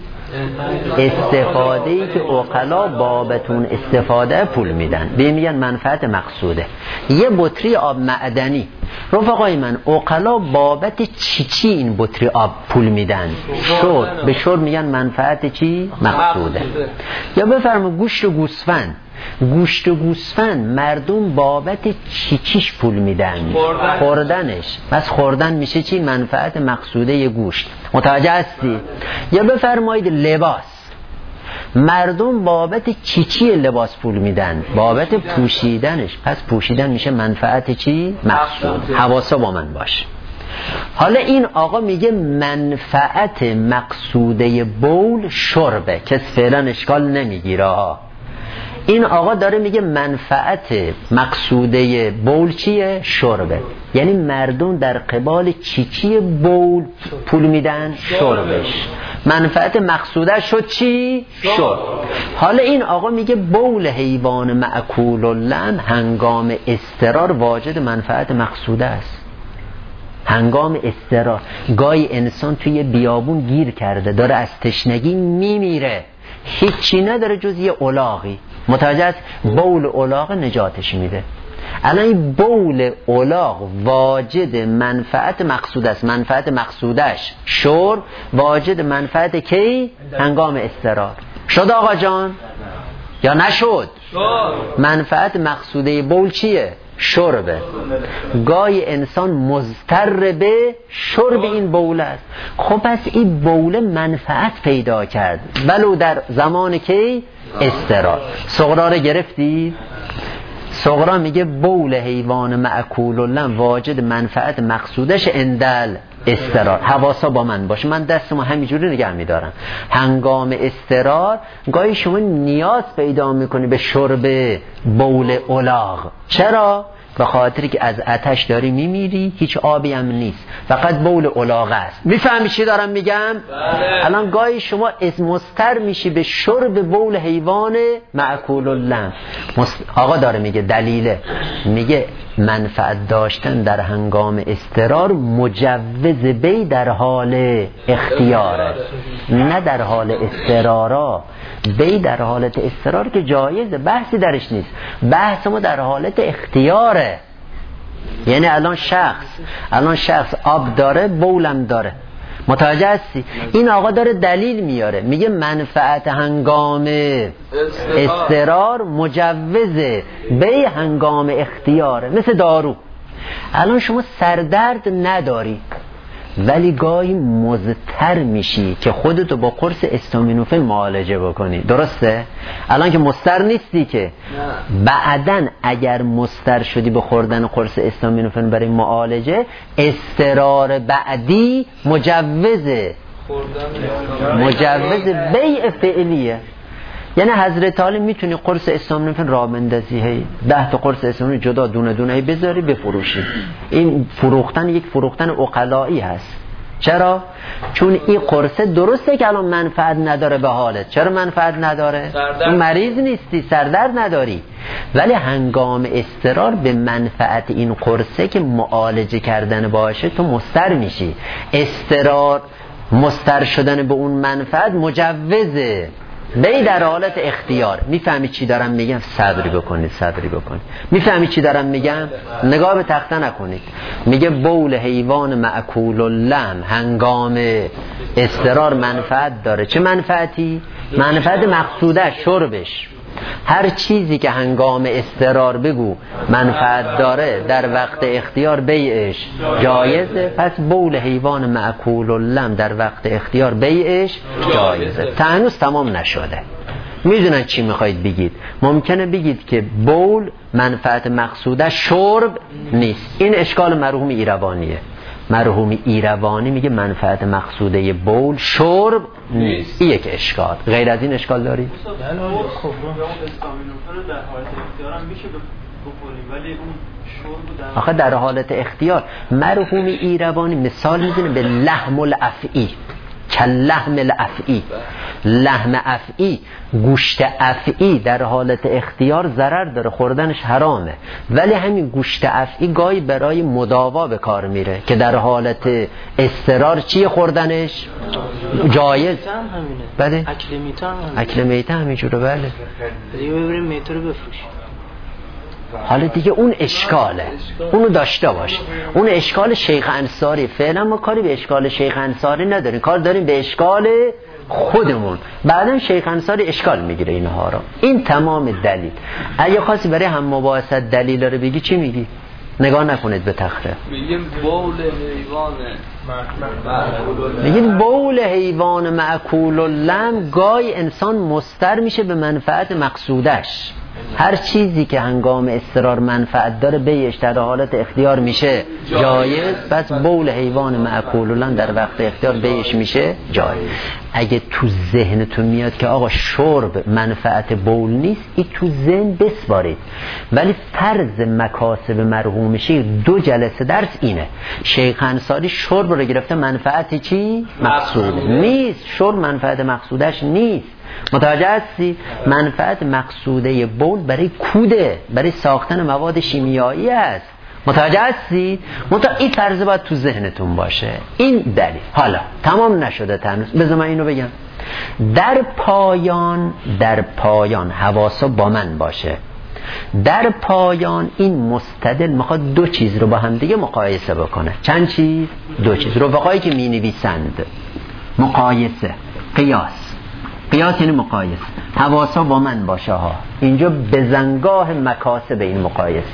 استفاده ای که عقلا بابت اون استفاده پول میدن، به میگن منفعت مقصوده. یه بطری آب معدنی، رفقای من، عقلا بابت چی چی این بطری آب پول میدن؟ شرب. به شرب میگن منفعت چی؟ مقصوده. یا بفرما گوشت و گوسفند، گوشت و گوسفند مردم بابت چی چیش پول میدن؟ خوردنش. پس خوردن میشه چی؟ منفعت مقصوده ی گوشت. متوجه هستی؟ یا بفرمایید لباس، مردم بابت چی چی لباس پول میدن؟ بابت پوشیدنش. پس پوشیدن میشه منفعت چی؟ مقصود. حواسا با من باشه. حالا این آقا میگه منفعت مقصوده بول شربه، کس فعلا اشکال نمیگیره. این آقا داره میگه منفعت مقصوده بول چیه؟ شربه. یعنی مردم در قبال چی چی بول پول میدن؟ شربش. منفعت مقصوده شد چی؟ شرب. حالا این آقا میگه بول حیوان مأکول اللحم هنگام اضطرار واجد منفعت مقصوده است. هنگام اضطرار، گاهی انسان توی بیابون گیر کرده، داره از تشنگی میمیره، هیچی نداره جز یه الاغی، متوجه است؟ بول الاغ نجاتش میده. الان این بول الاغ واجد منفعت مقصود است. منفعت مقصودش شرب، واجد منفعت کی؟ هنگام اضطرار. شد آقا جان یا نشد؟ منفعت مقصوده بول چیه؟ شربه. گاهی انسان مضطر به شرب این بول است. خب پس این بول منفعت پیدا کرد ولو در زمان کی؟ اضطرار. صغرا رو گرفتید؟ صغرا میگه بول حیوان مأکول اللحم واجد منفعت مقصودش اندل اضطرار. حواسا با من باشه، من دستمو همینجوری نگه میدارم. هنگام اضطرار گاهی شما نیاز پیدا میکنی به شرب بول الاغ. چرا؟ به خاطری که از آتش داری میمیری، هیچ آبی هم نیست، فقط بول الاغ است. میفهمی چی دارم میگم؟ بله. الان گاهی شما مضطر میشی به شرب بول حیوان مأکول اللحم. آقا داره میگه دلیله، میگه منفعت داشتن در هنگام اضطرار مجوز بی در حال اختیاره، نه در حال اضطرارا. بی در حالت اضطرار که جایزه، بحثی درش نیست. بحث ما در حالت اختیاره. یعنی الان شخص الان شخص آب داره، بولم داره، متوجه هستی؟ این آقا داره دلیل میاره، میگه منفعت هنگام اضطرار مجوزه بی هنگام اختیاره. مثل دارو، الان شما سردرد نداری، ولی گاهی مضطر میشی که خودتو با قرص استامینوفن معالجه بکنی. درسته؟ الان که مضطر نیستی که بعدن اگر مضطر شدی به خوردن قرص استامینوفن برای معالجه، استرار بعدی مجوزه مجوز بیع فعلیه. یعنی حضرت علی میتونی قرص استامینوفن را بندازی، هی ده تا قرص استامینوفن جدا دونه دونه بذاری بفروشی. این فروختن یک فروختن عقلایی هست. چرا؟ چون این قرص درسته که الان منفعت نداره به حالت. چرا منفعت نداره؟ تو مریض نیستی، سردرد نداری، ولی هنگام استرار به منفعت این قرصه که معالجه کردن باشه تو مضطر میشی. استرار مضطر شدن به اون منفعت مجوزه بی در حالت اختیار. میفهمی چی دارم میگم؟ صبری بکنید صبری بکنید. میفهمی چی دارم میگم؟ نگاه به تخته نکنید. میگه بول حیوان مأکول اللحم هنگام استرار منفعت داره. چه منفعتی؟ منفعت مقصوده، شربش. هر چیزی که هنگام استرار بگو منفعت داره در وقت اختیار بیعش جایزه. پس بول حیوان مأکول اللحم در وقت اختیار بیعش جایزه. تا هنوز تمام نشده. میدونن چی میخواید بگید؟ ممکنه بگید که بول منفعت مقصوده شرب نیست. این اشکال مرحوم ایروانیه. مرحوم ایروانی میگه منفعت مقصوده بول شرب نیست. این یک اشکال. غیر از این اشکال دارید؟ خب استامینوفن در حالت اختیار هم میشه بخوریم، ولی اون شرب در آخه در حالت اختیار مرحوم ایروانی مثال میزنه به لحم الافعی، که لحم الافعی. لحم افعی، گوشت افعی در حالت اختیار ضرر داره، خوردنش حرامه، ولی همین گوشت افعی گاهی برای مداوا به کار میره که در حالت استرار چی خوردنش جایز. بله اکل میته هم اکل میته همینجوره. بله دیگه ببریم میته رو بفروشیم. حالا دیگه اون اشکاله، اونو داشته باش. اون اشکال شیخ انصاری. فعلا ما کاری به اشکال شیخ انصاری نداریم، کار داریم به اشکال خودمون. بعدم شیخ انصاری اشکال میگیره اینها را. این تمام دلیل. اگه خاصی برای هم مباحثت دلیل رو بگی چی میگی؟ نگاه نکنید به تخته. میگیم بول حیوان میگید بول حیوان مأکول اللحم گاهی انسان مضطر میشه به منفعت مقصودش. هر چیزی که هنگام استرار منفعت داره بیش در حالت اختیار میشه جایز. پس بول حیوان مأکول اللحم در وقت اختیار بیش میشه جایز. اگه تو ذهنتون میاد که آقا شرب منفعت بول نیست، این تو ذهن بسپارید. ولی فرض مکاسب مرحوم شیخ دو جلسه درس اینه. شیخ انصاری شرب رو گرفته منفعت چی؟ مقصود نیست. شرب منفعت مقصودش نیست. متوجه هستی؟ منفعت مقصوده بول برای کوده، برای ساختن مواد شیمیایی است. متوجه هستی؟ متوجه این فرض باید تو ذهنتون باشه. این دلیل. حالا تمام نشده تنوز، بذار من اینو بگم. در پایان در پایان حواسا با من باشه. در پایان این مستدل میخواد دو چیز رو با هم دیگه مقایسه بکنه. چند چیز؟ دو چیز. رفقایی که می نویسند مقایسه، قیاس. قیاس یعنی مقایسه. حواسا با من باشه ها. اینجا بزنگاه مکاسب این مقایسه.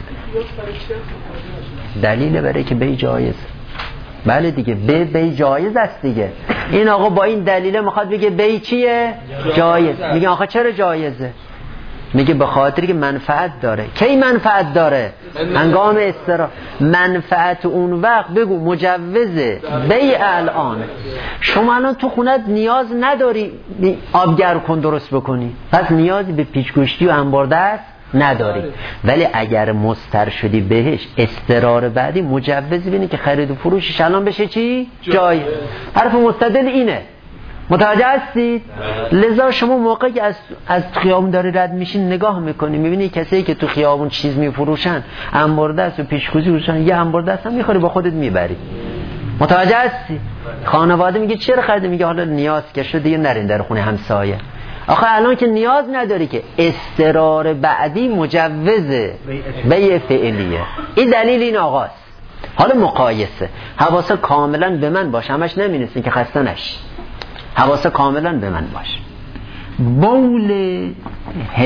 دلیل برای که بی جایز. بله دیگه بی بی جایز است دیگه. این آقا با این دلیل میخواد بگه بی چیه؟ جایز. میگه آقا چرا جایزه؟ میگه به خاطری که منفعت داره. کی منفعت داره؟ هنگام استرار. منفعت اون وقت بگو مجوزه بیع الان. شما الان تو خونت نیاز نداری آبگرم کن درست بکنی، پس نیازی به پیچگوشتی و انباردست نداری. ولی اگر مضطر شدی بهش، استرار بعدی مجوز بینی که خرید و فروشش الان بشه چی؟ جای. حرف مستدل اینه. متوجه هستید؟ لذا شما موقعی که از از خیابون داری رد میشین نگاه میکنی، میبینی کسایی که تو خیابون چیز میفروشن، انباردست و پیشکوزی میفروشن، یه انباردست هم میخوری با خودت میبری. متوجه هستی؟ خانواده میگه چرا خریدی؟ میگه حالا نیاز که شد دیگه نرین در خونه همسایه. آخه الان که نیاز نداری که، استرار بعدی مجوزه بیع فعلیه. این دلیل این آقاست. حالا مقایسه. حواسا کاملا به من باش، همش نمینستین که خسته نشی. حواسا کاملا به من باش. بول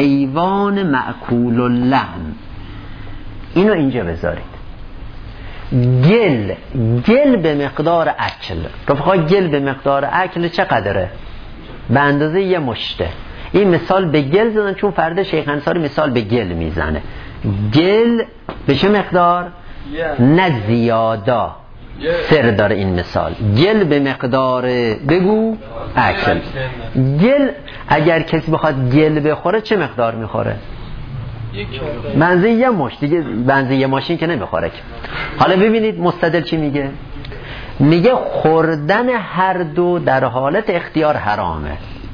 حیوان مأکول اللحم، اینو اینجا بذارید. گل گل به مقدار اکل. رفقا گل به مقدار اکل چقدره؟ به اندازه یه مشته. این مثال به گل زدن چون فرد شیخ انصاری مثال به گل میزنه. گل به چه مقدار؟ نه زیادا. سر داره این مثال. گل به مقدار بگو اکل. گل اگر کسی بخواد گل بخوره چه مقدار میخوره؟ بنزه یه مشت دیگه، بنزه یه ماشین که نمیخوره. حالا ببینید مستدل چی میگه؟ میگه خوردن هر دو در حالت اختیار حرامه.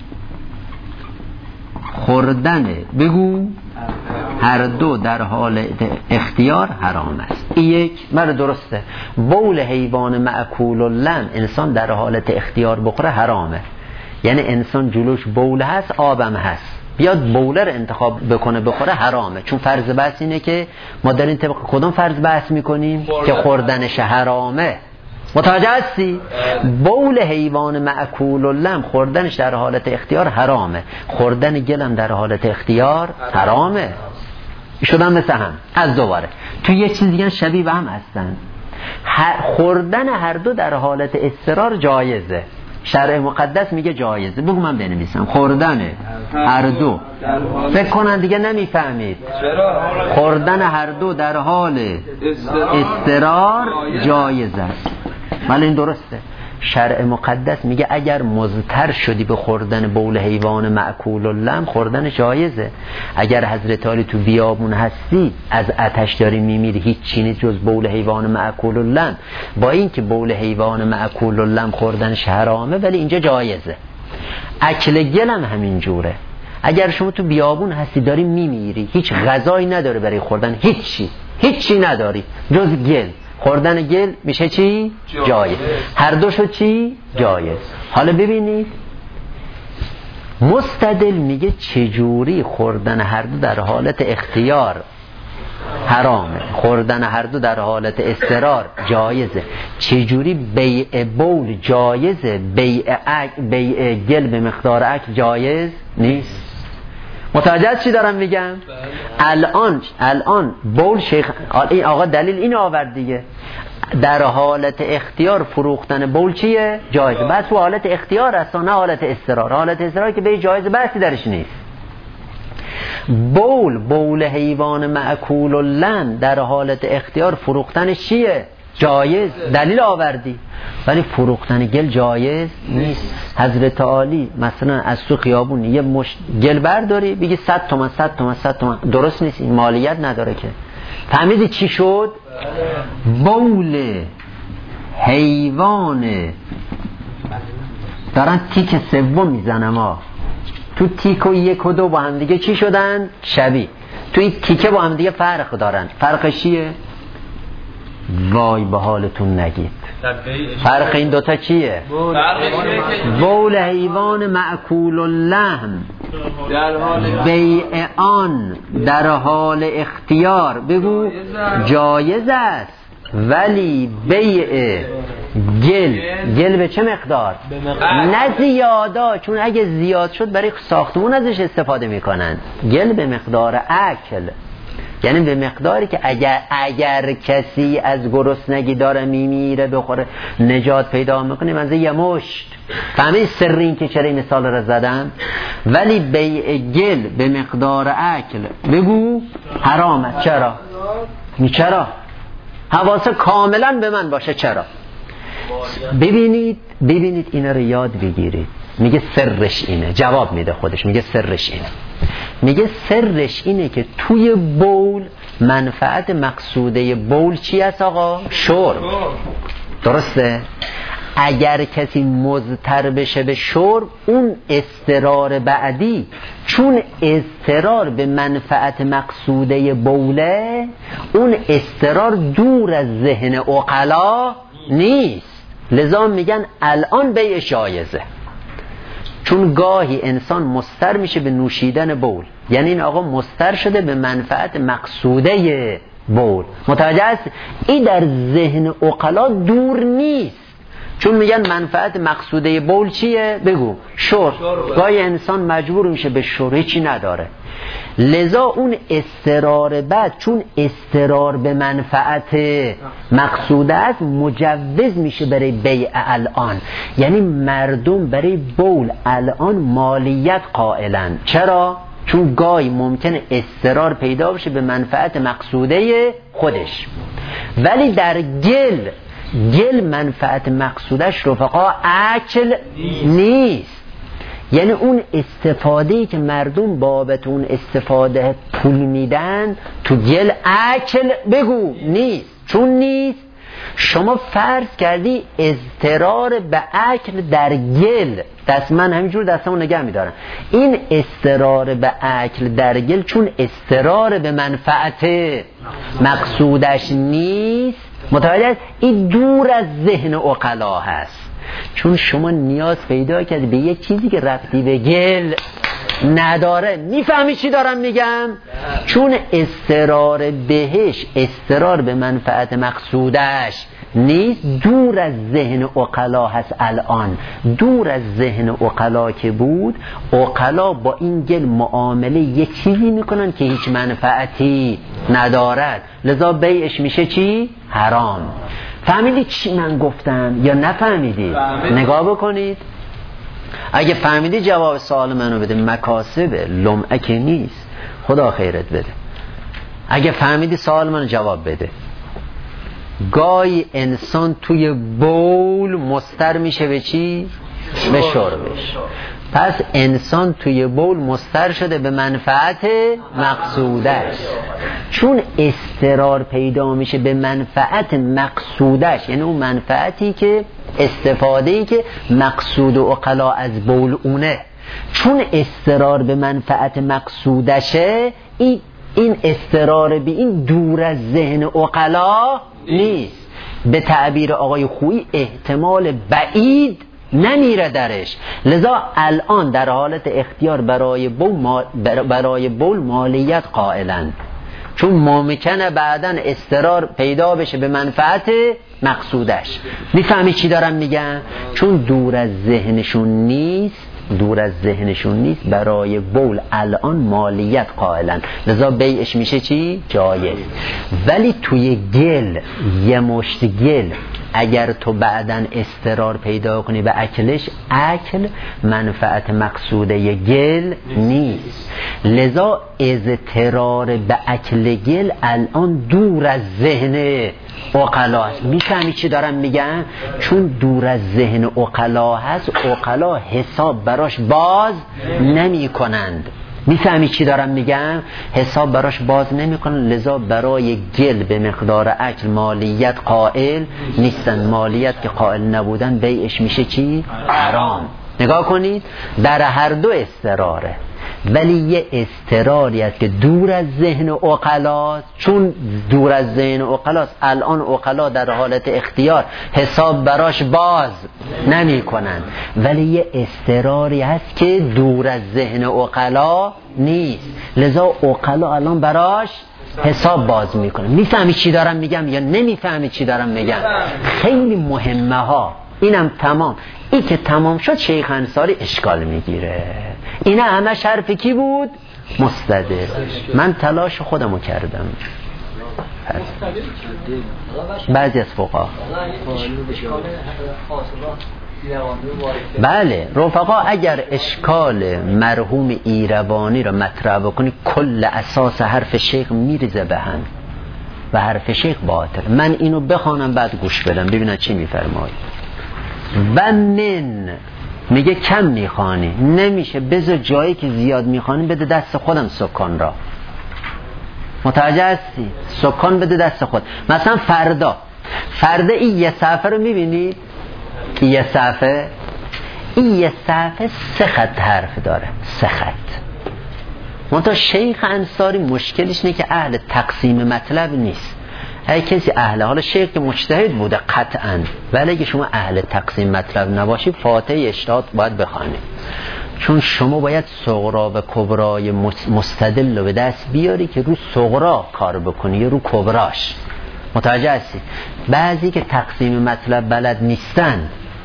خوردن بگو هر دو در حالت اختیار حرام است. این یک مرد درسته. بول حیوان مأکول اللحم انسان در حالت اختیار بخوره حرامه. یعنی انسان جلوش بول هست آبم هست بیاد بوله رو انتخاب بکنه بخوره حرامه. چون فرض بحث اینه که ما در این طبق کدوم فرض بحث میکنیم؟ که خوردنش حرامه. متوجه هستی؟ بول حیوان مأکول اللحم خوردنش در حالت اختیار حرامه. خوردن گلم در حالت اختیار حرامه. شدن مثل هم. از دوباره تو یه چیز دیگه شبیه به هم هستن. خوردن هر دو در حالت اضطرار جایزه. شرع مقدس میگه جایزه. بگو من بنویسم. خوردن هر دو، فکر کنن دیگه نمیفهمید. خوردن هر دو در حال اضطرار جایز است. ولی این درسته. شرع مقدس میگه اگر مضطر شدی به خوردن بول حیوان مأکول اللحم خوردن جایزه. اگر حضرت علی تو بیابون هستی از آتش داری میمیری هیچ چیزی جز بول حیوان مأکول اللحم، با این که بول حیوان مأکول اللحم خوردنش حرامه ولی اینجا جایزه. اکل گلم همین جوره. اگر شما تو بیابون هستی داری میمیری هیچ غذایی نداره برای خوردن، هیچی هیچی نداری جز گل، خوردن گل میشه چی؟ جایز. هر دو شد چی؟ جایز. حالا ببینید مستدل میگه چجوری خوردن هر دو در حالت اختیار حرامه، خوردن هر دو در حالت اضطرار جایزه. چجوری بیع بول جایزه، بیع اکل بیع گل به مقدار اکل جایز نیست؟ متوجه چی دارم میگم؟ الان الان بول شیخ این آقا دلیل این آورد دیگه. در حالت اختیار فروختن بول چیه؟ جایزه. بس تو حالت اختیار است نه حالت اضطرار. حالت اضطرار که به جایزه بحثی درش نیست. بول بول حیوان مأکول اللحم در حالت اختیار فروختنش چیه؟ جایز. دلیل آوردی. ولی فروختن گل جایز نیست. حضرت علی مثلا از تو خیابون یه مش گل برداری بگی صد تومن صد تومن صد تومن، درست نیست. این مالیت نداره که. فهمیدی چی شد؟ بول حیوان دارن تیک سوم میزنم ها. تو تیک و یک و دو با هم دیگه چی شدن؟ شبیه. تو این تیکه با هم دیگه فرق دارن. فرقش چیه؟ وای به حالتون نگید. فرق این دوتا چیه؟ بول حیوان مأکول اللحم بیع آن در حال اختیار بگو جایز است، ولی بیع گل گل به چه مقدار؟ نه زیادا. چون اگه زیاد شد برای ساختمون ازش استفاده میکنن. گل به مقدار اکل، یعنی به مقداری که اگر اگر کسی از گرسنگی داره میمیره بخوره نجات پیدا میکنه منزه یه مشت. فهمید سر این که چرا این مثال رو زدم؟ ولی بیع گل به مقدار اکل بگو حرامه. چرا؟ می چرا؟ حواسه کاملا به من باشه. چرا؟ ببینید ببینید اینا رو یاد بگیرید. میگه سرش اینه. جواب میده خودش. میگه سرش اینه. میگه سرش اینه که توی بول منفعت مقصوده بول چی است آقا؟ شرب. درسته؟ اگر کسی مضطر بشه به شرب اون اضطرار بعدی، چون اضطرار به منفعت مقصوده بوله، اون اضطرار دور از ذهن عقلا نیست. لذا میگن الان بیع جایزه. چون گاهی انسان مضطر میشه به نوشیدن بول، یعنی این آقا مضطر شده به منفعت مقصوده بول. متوجه است؟ این در ذهن عقلا دور نیست. چون میگن منفعت مقصوده بول چیه؟ بگو شرب. گاهی انسان مجبور میشه به شرب، هیچی نداره، لذا اون استرار بعد چون استرار به منفعت مقصوده است مجوز میشه برای بیع الان. یعنی مردم برای بول الان مالیت قائلن. چرا؟ چون گاهی ممکنه استرار پیدا بشه به منفعت مقصوده خودش، ولی در گل گل منفعت مقصودش رفقا اکل نیست. یعنی اون استفاده‌ای که مردم بابت اون استفاده پول میدن تو گل اکل بگو نیست. چون نیست شما فرض کردی اضطرار به اکل در گل، دست من همینجور دستمو نگه میدارم، این اضطرار به اکل در گل چون اضطرار به منفعت مقصودش نیست، متوجه؟ این دور از ذهن عقلا هست. چون شما نیاز پیدا کردی به یک چیزی که ربطی به گل نداره. میفهمی چی دارم میگم؟ چون استرار بهش استرار به منفعت مقصودش نیست، دور از ذهن عقلا هست. الان دور از ذهن عقلا که بود، عقلا با این گل معامله یک چیزی میکنن که هیچ منفعتی ندارد، لذا بیعش میشه چی؟ حرام. فهمیدی چی من گفتم یا نفهمیدی؟ نگاه بکنید، اگه فهمیدی جواب سوال منو بده. مکاسب لمعه که نیست، خدا خیرت بده. اگه فهمیدی سوال منو جواب بده. گاهی انسان توی بول مستر میشه به چی؟ به شربش. پس انسان توی بول مستر شده به منفعت مقصودش. چون استرار پیدا میشه به منفعت مقصودش، یعنی اون منفعتی که استفاده‌ای که مقصود و عقلا از بول اونه، چون استرار به منفعت مقصودشه، این این استرار به این دور از ذهن عقلا نیست. به تعبیر آقای خویی احتمال بعید نمیره درش، لذا الان در حالت اختیار برای بول مال برای بول مالیت قائلند، چون ممکنه بعدن استرار پیدا بشه به منفعت مقصودش. میفهمی چی دارم میگم؟ چون دور از ذهنشون نیست، دور از ذهنشون نیست، برای بول الان مالیت قائلن، لذا بیعش میشه چی؟ جایز. ولی توی گل، یه مشت گل اگر تو بعدن استرار پیدا کنی به اکلش، اکل منفعت مقصوده گل نیست، لذا اضطرار به اکل گل الان دور از ذهن عقلا هست. میفهمی چی دارم میگم؟ چون دور از ذهن عقلا هست، عقلا حساب براش باز نمی کنند. میفهمی چی دارم میگم؟ حساب براش باز نمی کنند، لذا برای گل به مقدار اکل مالیت قائل نیستن. مالیت که قائل نبودن بیعش میشه چی؟ حرام. نگاه کنید، در هر دو استراره، ولی یه استراری است که دور از ذهن عقلاست. چون دور از ذهن عقلاست، الان عقلا در حالت اختیار حساب براش باز نمی کنند، ولی یه استراری هست که دور از ذهن عقلا نیست، لذا عقلا الان براش حساب باز میکنه. میفهمی چی دارم میگم یا نمیفهمی چی دارم میگم؟ خیلی مهمه ها. اینم تمام. این که تمام شد شیخ انصاری اشکال میگیره. اینا همه حرف کی بود؟ مستدل. من تلاش خودمو کردم. بعضی از فقها بله رفقا، اگر اشکال مرحوم ایروانی را مطرح بکنی، کل اساس حرف شیخ میریزه به هم و حرف شیخ باطل. من اینو بخوانم بعد گوش بدم ببینم چی میفرماید. و من میگه کم میخوانی، نمیشه، بذار جایی که زیاد میخوانی بده دست خودم سکان را. متوجه هستی؟ سکان بده دست خود. مثلا فردا فردا این یه صفحه رو میبینی، این یه صفحه این یه صفحه سه خط حرف داره، سه خط. منتها شیخ انصاری مشکلش اینه که اهل تقسیم مطلب نیست. هر کسی اهل، حالا شیخ که مجتهد بوده قطعاً، ولی اگه شما اهل تقسیم مطلب نباشی فاتحه اجتهاد باید بخوانی، چون شما باید صغرا و کبرای مستدل رو به دست بیاری که رو صغرا کار بکنی یا رو کبراش. متوجه هستی؟ بعضی که تقسیم مطلب بلد نیستن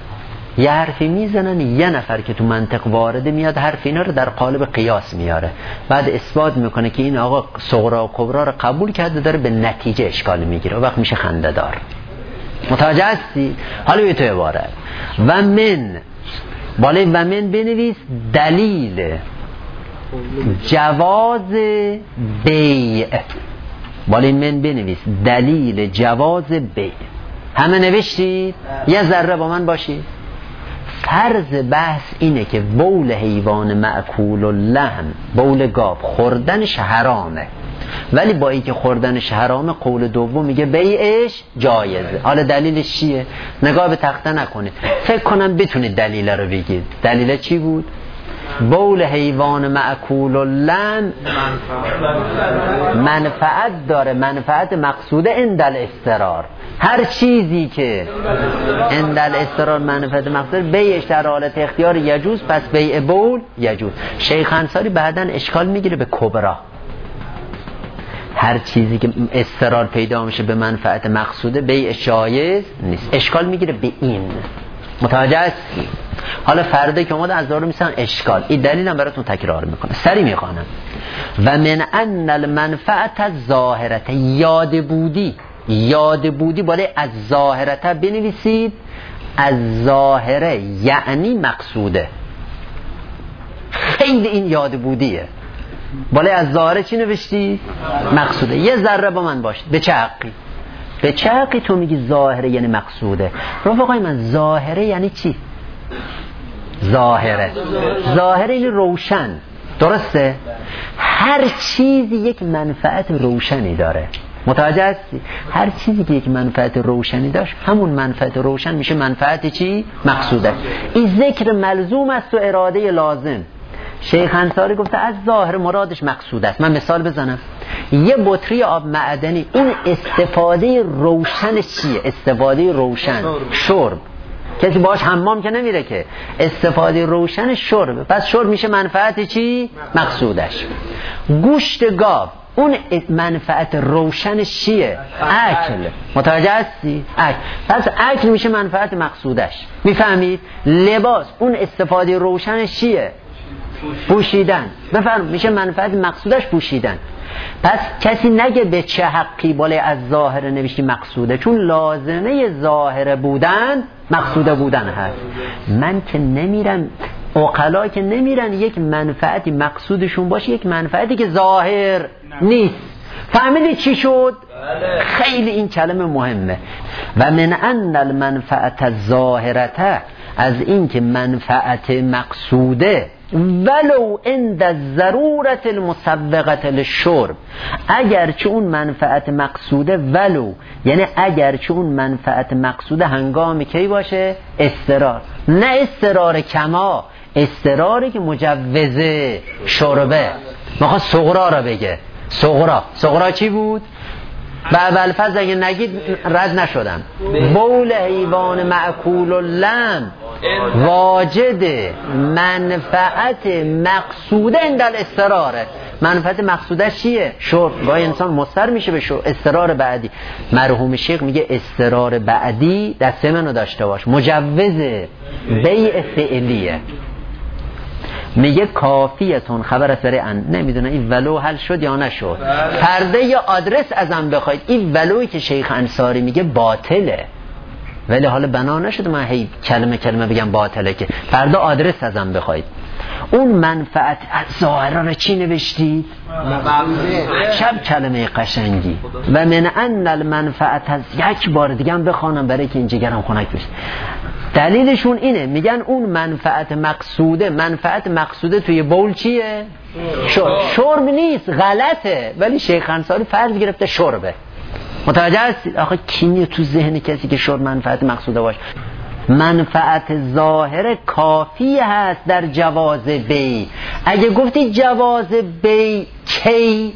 یه حرفی میزنن، یه نفر که تو منطق وارده میاد حرف اینا رو در قالب قیاس میاره، بعد اثبات میکنه که این آقا صغرا و کبرا رو قبول کرده، داره به نتیجه اشکال میگیره، وقت میشه خنده دار. متوجه هستی؟ حالا به تو عبارت و من، بالای و من بنویس دلیل جواز بیع، بالای من بنویس دلیل جواز بیع. همه نوشتید؟ یه ذره با من باشید. فرض بحث اینه که بول حیوان مأکول اللحم، بول گاو، خوردنش حرامه، ولی با اینکه خوردنش حرامه قول دوم میگه بیعش جایزه. حالا دلیلش چیه؟ نگاه به تخته نکنید، فکر کنم بتونید دلیل رو بگید. دلیل چی بود؟ بول حیوان مأکول اللحم منفعت داره، منفعت مقصوده اندل استرار. هر چیزی که اندل استرار منفعت مقصوده بیعش در حالت اختیار یجوز، پس بیع بول یجوز. شیخ انصاری بعداً اشکال میگیره به کبرا، هر چیزی که استرار پیدا میشه به منفعت مقصوده بیعش جایز نیست. اشکال میگیره به این. متوجه هستی؟ حالا فردا که اومده از دارو میسن اشکال، این دلیلم براتون تکرار میکنه، سری میخوانم. و من ان المنفعت الظاهرة، یاد بودی، یاد بودی بالای از ظاهرته بنویسید، از ظاهره یعنی مقصوده. خیلی این یاد بودیه. بالای از ظاهره چی نوشتی؟ مقصوده. یه ذره با من باشید. به چه حقی؟ به چه حقی تو میگی ظاهره یعنی مقصوده؟ رفقای من ظاهره یعنی چی؟ ظاهره ظاهره یعنی روشن، درسته؟ هر چیزی یک منفعت روشنی داره. متوجه هستی؟ هر چیزی که یک منفعت روشنی داشت، همون منفعت روشن میشه منفعت چی؟ مقصوده. این ذکر ملزوم است و اراده لازم. شیخ انصاری گفته از ظاهر مرادش مقصود است. من مثال بزنم، یه بطری آب معدنی، اون استفاده روشنش چیه؟ استفاده روشن شرب. کسی باش حمام که نمیره که، استفاده روشن شرب، پس شرب میشه منفعت چی؟ مقصودش. گوشت گاو، اون منفعت روشنش چیه؟ اکل. متوجه هستی؟ اکل. پس اکل میشه منفعت مقصودش. میفهمید؟ لباس، اون استفاده روشنش چیه؟ پوشیدن. بفرم میشه منفعت مقصودش پوشیدن. پس کسی نگه به چه حقی بالای از ظاهره نوشتی مقصوده، چون لازمه ظاهره بودن مقصوده بودن هست. من که نمیرم، عقلا که نمیرن یک منفعتی مقصودشون باشه، یک منفعتی که ظاهر نیست. فهمیدی چی شد؟ خیلی این کلمه مهمه. و من ان المنفعت الظاهرته، از این که منفعت مقصوده ولو عند الضرورت المسبقه للشرب، اگر چه اون منفعت مقصوده، ولو یعنی اگر چه اون منفعت مقصوده هنگام کی باشه؟ استرار. نه استرار کما، استراری که مجوزه شربه. میخواد صغرا را بگه. صغرا صغرا چی بود؟ به اول فضل اگه نگید رد نشدم. بول حیوان مأکول اللحم واجد منفعت مقصوده اندل استراره. منفعت مقصوده چیه؟ شرب. گاهی انسان مضطر میشه به شرب. استرار بعدی، مرحوم شیخ میگه استرار بعدی دسته منو داشته باش، مجوز بیع فعلیه. میگه کافیتون خبر از برای ان، نمیدونه این ولو حل شد یا نشد. فردا یا آدرس ازم بخواید، این ولوی که شیخ انصاری میگه باطله، ولی حالا بنا نشد من هی کلمه کلمه بگم باطله، که فردا آدرس ازم بخواید. اون منفعت ظاهره رو چی نوشتید؟ شب کلمه قشنگی. و من ان المنفعت از یک بار دیگه هم بخوانم برای که این جگرم خنک بشه. دلیلشون اینه، میگن اون منفعت مقصوده، منفعت مقصوده توی بول چیه؟ شرب. شرب نیست، غلطه، ولی شیخ انصاری فرض گرفته شربه. متوجه هستید؟ آخه کی تو ذهن کسی که شرب منفعت مقصوده باشه؟ منفعت ظاهر کافی هست در جواز بی. اگه گفتی جواز بی کی؟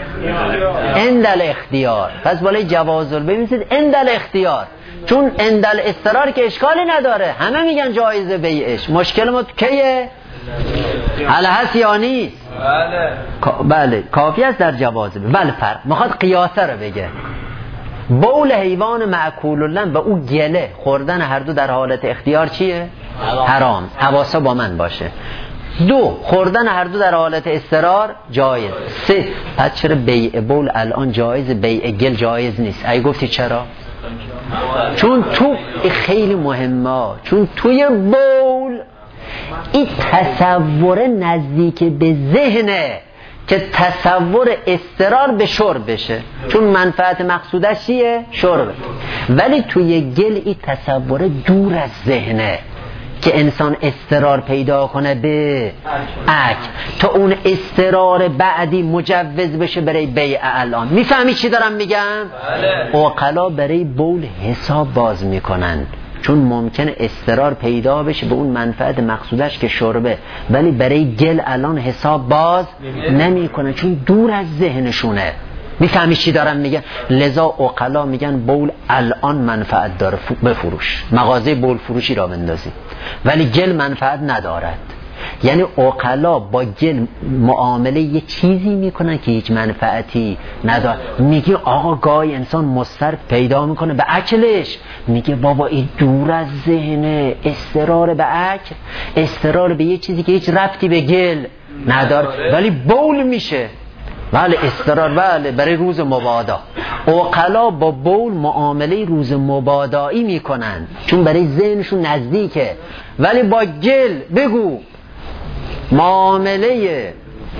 اندل اختیار. پس بالای جواز البی میسید اندل اختیار، چون اندل استرار که اشکالی نداره، همه میگن جایز بیعش. مشکل ما کیه؟ حالا هست یا نیست؟ بله بله کافی است در جواز بی. بله فرق میخواد قیاسه رو بگه. بول حیوان مأکول اللحم و او گله خوردن هر دو در حالت اختیار چیه؟ حرام، حواسا با من باشه. دو، خوردن هر دو در حالت اضطرار جایز. سه، پس چرا بیع بول الان جایز، بیع گل جایز نیست؟ ای گفتی چرا؟ چون تو خیلی مهمه، چون توی بول این تصور نزدیک به ذهنه که تصور اضطرار به شرب بشه، چون منفعت مقصودش چیه؟ شرب. ولی توی گل این تصور دور از ذهنه که انسان اضطرار پیدا کنه به اک تا اون اضطرار بعدی مجوز بشه برای بیع الان. میفهمی چی دارم میگم؟ بله. عقلا برای بول حساب باز میکنن، چون ممکنه اضطرار پیدا بشه به اون منفعت مقصودش که شربه، ولی برای گل الان حساب باز نمیکنن چون دور از ذهنشونه. میفهمی چی دارم میگن؟ لذا عقلا میگن بول الان منفعت داره، بفروش، مغازه بول فروشی را بندازی، ولی گل منفعت ندارد. یعنی عقلا با گل معامله یه چیزی میکنن که هیچ منفعتی نداره. میگه آقا گاهی انسان مضطر پیدا میکنه به اکلش، میگه بابا این دور از ذهنه، اضطرار به اکل، اضطرار به یه چیزی که هیچ ربطی به گل نداره ولی بول میشه. بله اضطرار، بله برای روز مبادا. عقلا با بول معامله روز مبادایی میکنن چون برای ذهنشون نزدیکه، ولی با گل بگو معامله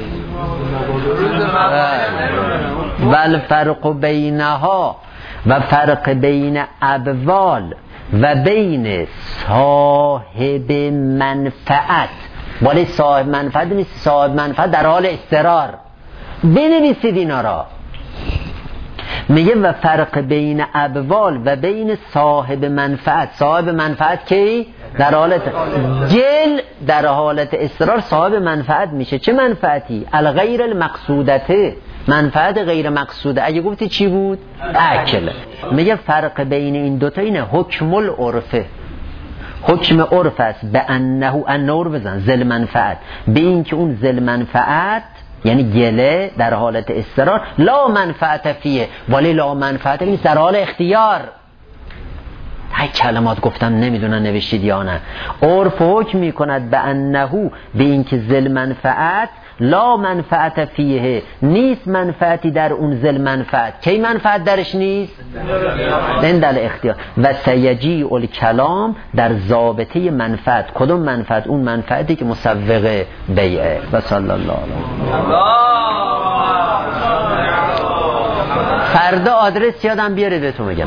و الفرق بینها و فرق بین ابوال و بین صاحب منفعت، ولی صاحب منفعت نیست، صاحب منفعت در حال اضطرار. بنویسید اینا را. میگه و فرق بین ابوال و بین صاحب منفعت. صاحب منفعت کی؟ در حالت گل در حالت اضطرار صاحب منفعت میشه. چه منفعتی؟ الغیر المقصودته، منفعت غیر مقصوده. اگه گفتی چی بود؟ اکل. میگه فرق بین این دوتا اینه، حکم العرفه، حکم عرف است به انه انور بزن ذل منفعت، به این که اون ذل منفعت یعنی گله در حالت اضطرار لا منفعت فیه، ولی لا منفعت نیست در حال اختیار. های کلمات گفتم نمیدونن نوشتید یا نه. عرف حکم میکند به انه، به این که ذل منفعت لا منفعت فیه، نیست منفعتی در اون ذل منفعت. کی منفعت درش نیست؟ دندل اختیار. و سیجی الکلام در ضابطه منفعت. کدوم منفعت؟ اون منفعتی که مسوغ بیعه. و صلی الله علیه. فردا آدرس یادم بیاره بهتون میگم.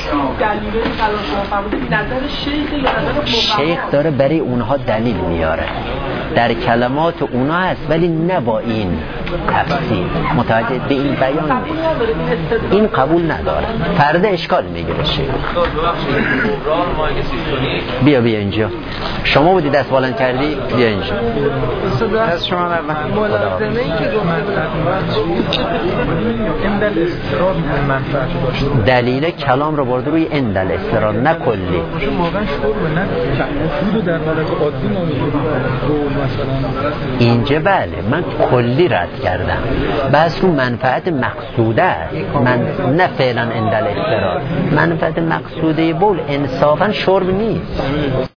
شیخ داره برای اونها دلیل میاره، در کلمات اونها هست ولی نه با این تفسیر، متوجه به این بیان این قبول نداره. فردا اشکال میگیره شیخ. بیا بیا اینجا، شما بودی دست بلند کردی، بیا اینجا. دست شما ملازمه ای که گفته دلیل کلام رو برده روی اندل استرار، نه کلی. اینجا بله من کلی رد کردم، بس رو منفعت مقصوده است، من نه فعلا اندل استرار. منفعت مقصوده بول انصافا شرب نیست.